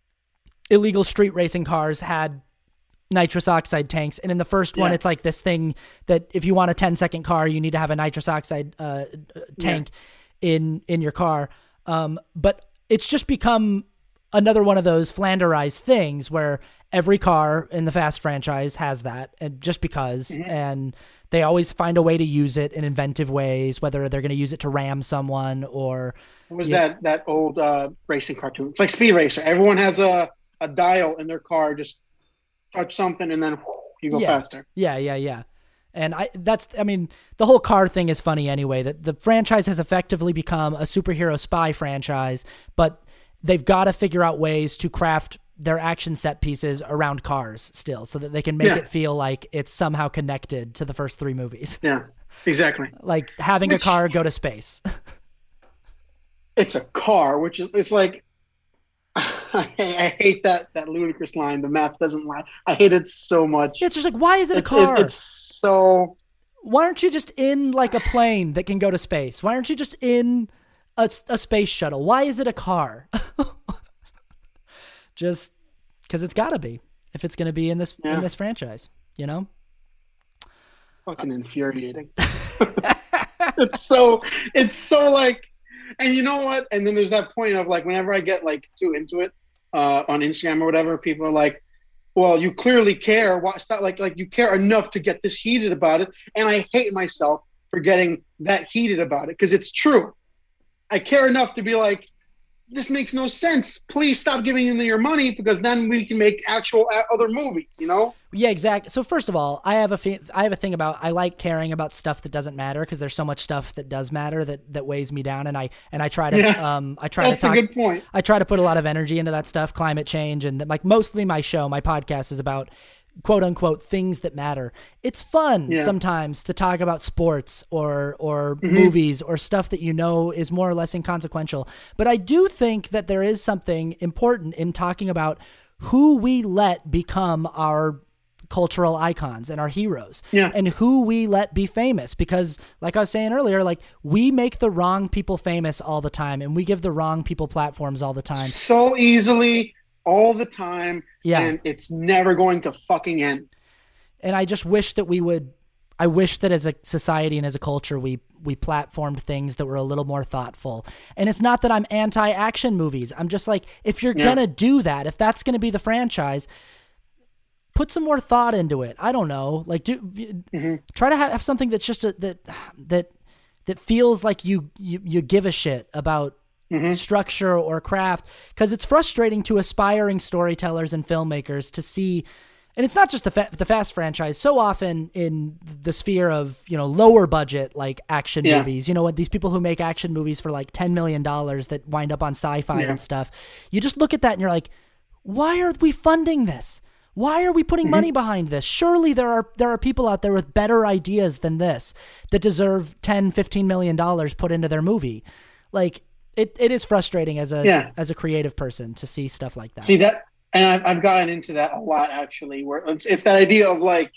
illegal street racing cars had nitrous oxide tanks, and in the first one Yeah. it's like this thing that if you want a ten second car you need to have a nitrous oxide uh, tank in in your car, um, but it's just become another one of those flanderized things where every car in the Fast franchise has that, and just because and they always find a way to use it in inventive ways, whether they're going to use it to ram someone or What was Yeah. that that old uh, racing cartoon? It's like Speed Racer. Everyone has a a dial in their car. Just touch something and then whoo, you go Yeah. faster. Yeah, yeah, yeah. And I that's I mean, the whole car thing is funny anyway. That the franchise has effectively become a superhero spy franchise, but they've got to figure out ways to craft their action set pieces around cars still so that they can make Yeah. it feel like it's somehow connected to the first three movies. Yeah, exactly. Like having a Which- car go to space. It's a car, which is it's like I, I hate that that ludicrous line. The math doesn't lie. I hate it so much. It's just like, why is it a It's car? it, it's so. Why aren't you just in like a plane that can go to space? Why aren't you just in a, a space shuttle? Why is it a car? Just because it's got to be if it's going to be in this Yeah. in this franchise, you know? Fucking infuriating. It's so it's so like, and you know what? And then there's that point of like, whenever I get like too into it uh, on Instagram or whatever, people are like, "Well, you clearly care. Why stop? Like, like you care enough to get this heated about it." And I hate myself for getting that heated about it because it's true. I care enough to be like, this makes no sense. Please stop giving them your money because then we can make actual other movies, you know? Yeah, exactly. So first of all, I have a fe- I have a thing about I like caring about stuff that doesn't matter because there's so much stuff that does matter that, that weighs me down, and I and I try to Yeah, um I try that's to talk, a good point. I try to put a lot of energy into that stuff, climate change, and like mostly my show, my podcast is about quote unquote things that matter. It's fun Yeah. sometimes to talk about sports or or Mhm. movies or stuff that you know is more or less inconsequential. But I do think that there is something important in talking about who we let become our cultural icons and our heroes, Yeah. and who we let be famous, because like I was saying earlier, like we make the wrong people famous all the time and we give the wrong people platforms all the time. So easily, all the time, Yeah. and it's never going to fucking end. And I just wish that we would, I wish that as a society and as a culture, we, we platformed things that were a little more thoughtful. And it's not that I'm anti-action movies. I'm just like, if you're Yeah. going to do that, if that's going to be the franchise, put some more thought into it. I don't know. Like do Mm-hmm. try to have, have something that's just a, that, that, that feels like you, you, you give a shit about Mm-hmm. structure or craft, because it's frustrating to aspiring storytellers and filmmakers to see, and it's not just the fa- the Fast franchise. So often in the sphere of, you know, lower budget like action Yeah. movies, you know, what these people who make action movies for like ten million dollars that wind up on Sci-Fi Yeah. and stuff, you just look at that and you're like, why are we funding this? Why are we putting Mm-hmm. money behind this? Surely there are there are people out there with better ideas than this that deserve ten, fifteen million dollars put into their movie. Like it, it is frustrating as a Yeah. as a creative person to see stuff like that. See that, and I've, I've gotten into that a lot actually. Where it's, it's that idea of like,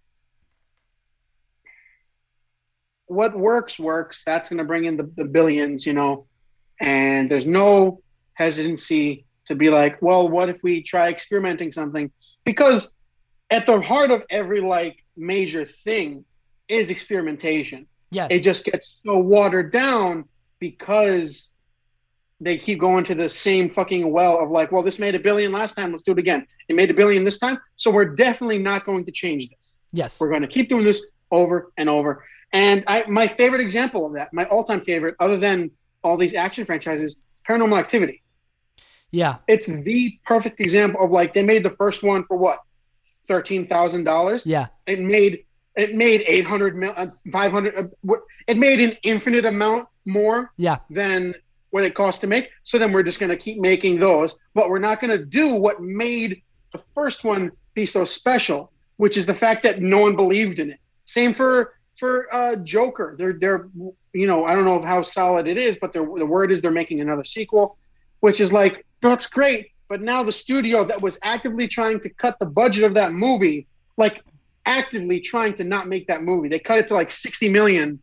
what works works. That's going to bring in the, the billions, you know. And there's no hesitancy to be like, well, what if we try experimenting something? Because at the heart of every like major thing is experimentation. Yes. It just gets so watered down because they keep going to the same fucking well of like, well, this made a billion last time, let's do it again. It made a billion this time, so we're definitely not going to change this. Yes. We're going to keep doing this over and over. And I, my favorite example of that, my all-time favorite, other than all these action franchises, Paranormal Activity. Yeah. It's the perfect example of like, they made the first one for what, thirteen thousand dollars? Yeah. It made it made eight hundred mil, uh, five hundred. Uh, what it made an infinite amount more Yeah. than what it costs to make. So then we're just going to keep making those, but we're not going to do what made the first one be so special, which is the fact that no one believed in it. Same for for uh, Joker. They're they're you know, I don't know how solid it is, but the word is they're making another sequel, which is like, that's great. But now the studio that was actively trying to cut the budget of that movie, like actively trying to not make that movie, they cut it to like sixty million.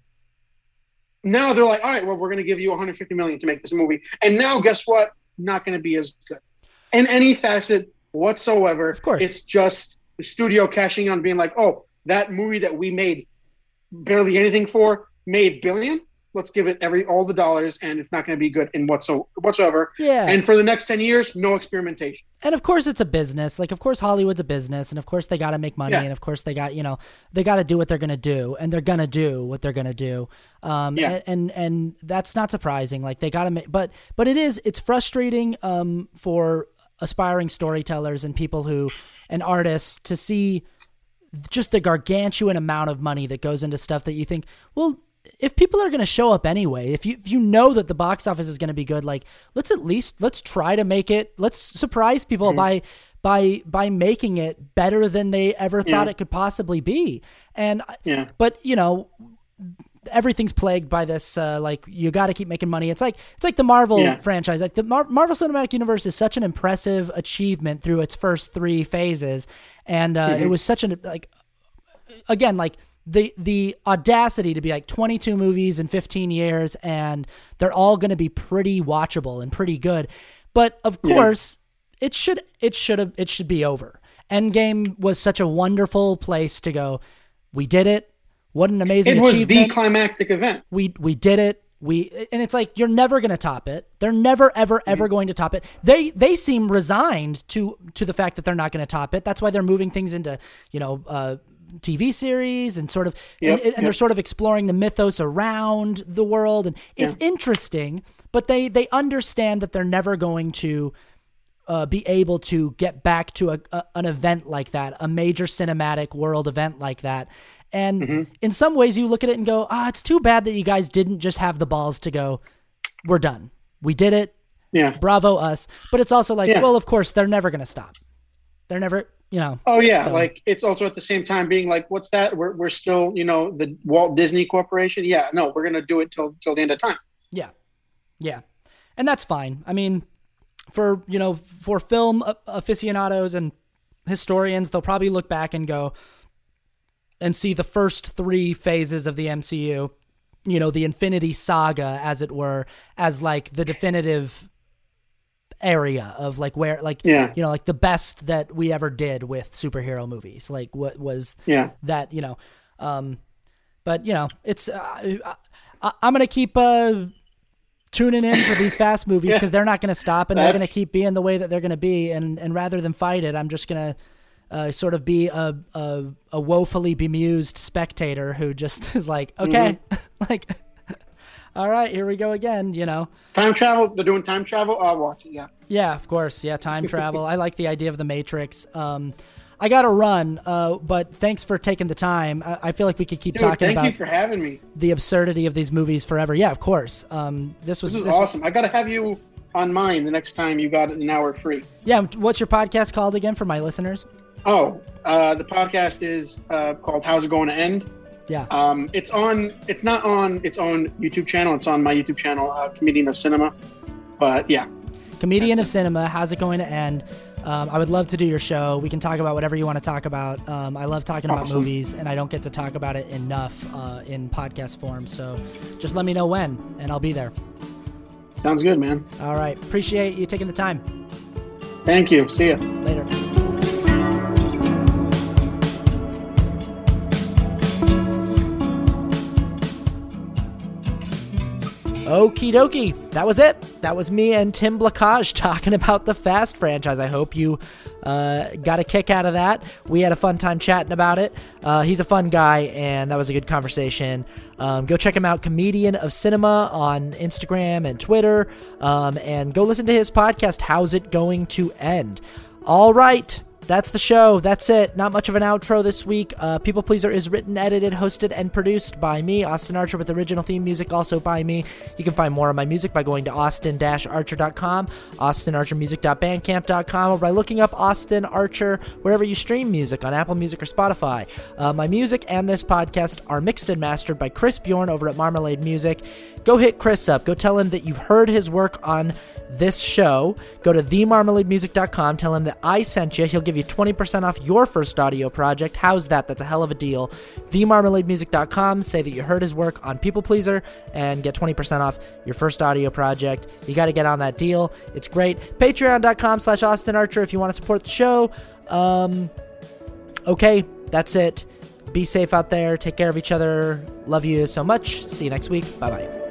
Now they're like, all right, well, we're going to give you one hundred fifty million to make this movie. And now guess what? Not going to be as good in any facet whatsoever. Of course. It's just the studio cashing on, being like, oh, that movie that we made barely anything for made billion. Let's give it every all the dollars, and it's not going to be good in whatso whatsoever. Yeah. And for the next ten years, no experimentation. And of course it's a business. Like, of course Hollywood's a business, and of course they got to make money, Yeah. and of course they got, you know, they got to do what they're going to do, and they're going to do what they're going to do. Um, Yeah. and, and, and that's not surprising. Like, they got to make, but, but it is, it's frustrating, um, for aspiring storytellers and people who, and artists to see just the gargantuan amount of money that goes into stuff that you think, well, if people are going to show up anyway, if you if you know that the box office is going to be good, like, let's at least let's try to make it. Let's surprise people Mm-hmm. by by by making it better than they ever thought Yeah. it could possibly be. And Yeah. but you know, everything's plagued by this, uh, like, you got to keep making money. It's like it's like the Marvel yeah. franchise. Like the Mar- Marvel Cinematic Universe is such an impressive achievement through its first three phases, and uh, mm-hmm. it was such an like, again, like the the audacity to be like twenty-two movies in fifteen years, and they're all going to be pretty watchable and pretty good. But of course, yeah. it should it should have it should be over. Endgame was such a wonderful place to go. We did it. What an amazing achievement. It was the climactic event. We we did it. We and it's like you're never going to top it. They're never ever ever mm-hmm. going to top it. They they seem resigned to to the fact that they're not going to top it. That's why they're moving things into, you know, uh, T V series and sort of yep, and, and yep. they're sort of exploring the mythos around the world, and it's yeah. interesting, but they they understand that they're never going to Uh, be able to get back to a, a an event like that, a major cinematic world event like that. And mm-hmm. in some ways you look at it and go, ah, it's too bad that you guys didn't just have the balls to go, we're done. We did it. Yeah. Bravo us. But it's also like, yeah. well, of course, they're never going to stop. They're never, you know. Oh, yeah. So. Like, it's also at the same time being like, what's that? We're we're still, you know, the Walt Disney Corporation. Yeah, no, we're going to do it till till the end of time. Yeah. Yeah. And that's fine. I mean, for, you know, for film aficionados and historians, they'll probably look back and go and see the first three phases of the M C U, you know, the Infinity Saga, as it were, as like the definitive area of like where, like, yeah. you know, like the best that we ever did with superhero movies. Like what was yeah. that, you know, um, but you know, it's, uh, I, I'm going to keep, uh, tuning in for these fast movies because yeah. they're not going to stop, and That's... they're going to keep being the way that they're going to be. And, and rather than fight it, I'm just going to uh, sort of be a, a a woefully bemused spectator who just is like, okay, mm-hmm. like, all right, here we go again. You know, time travel. They're doing time travel. I'll watch it. Yeah. Yeah, of course. Yeah, time travel. I like the idea of the Matrix. Um, I got to run, uh, but thanks for taking the time. I, I feel like we could keep Dude, talking thank about you for having me. The absurdity of these movies forever. Yeah, of course. Um, this was this is this awesome. Was, I got to have you on mine the next time you got an hour free. Yeah. What's your podcast called again for my listeners? Oh, uh, the podcast is uh, called How's It Going to End? Yeah. Um, it's on. It's not on its own YouTube channel. It's on my YouTube channel, uh, Comedian of Cinema. But yeah. Comedian of it. Cinema. How's it going to end? Um, I would love to do your show. We can talk about whatever you want to talk about. Um, I love talking awesome. about movies, and I don't get to talk about it enough uh, in podcast form. So just let me know when, and I'll be there. Sounds good, man. All right. Appreciate you taking the time. Thank you. See ya. Later. Okie dokie. That was it. That was me and Tim Blacage talking about the Fast franchise. I hope you uh, got a kick out of that. We had a fun time chatting about it. Uh, he's a fun guy, and that was a good conversation. Um, go check him out, Comedian of Cinema, on Instagram and Twitter, um, and go listen to his podcast, How's It Going to End? All right. That's the show. That's it. Not much of an outro this week. Uh, People Pleaser is written, edited, hosted, and produced by me, Austin Archer, with original theme music also by me. You can find more of my music by going to austin dash archer dot com, austin archer music dot bandcamp dot com, or by looking up Austin Archer wherever you stream music, on Apple Music or Spotify. Uh, my music and this podcast are mixed and mastered by Chris Bjorn over at Marmalade Music. Go hit Chris up. Go tell him that you've heard his work on this show. Go to the marmalade music dot com. Tell him that I sent you. He'll give you twenty percent off your first audio project. How's that? That's a hell of a deal. the marmalade music dot com. Say that you heard his work on People Pleaser and get twenty percent off your first audio project. You got to get on that deal. It's great. patreon dot com slash Austin Archer if you want to support the show. Um, okay, that's it. Be safe out there. Take care of each other. Love you so much. See you next week. Bye-bye.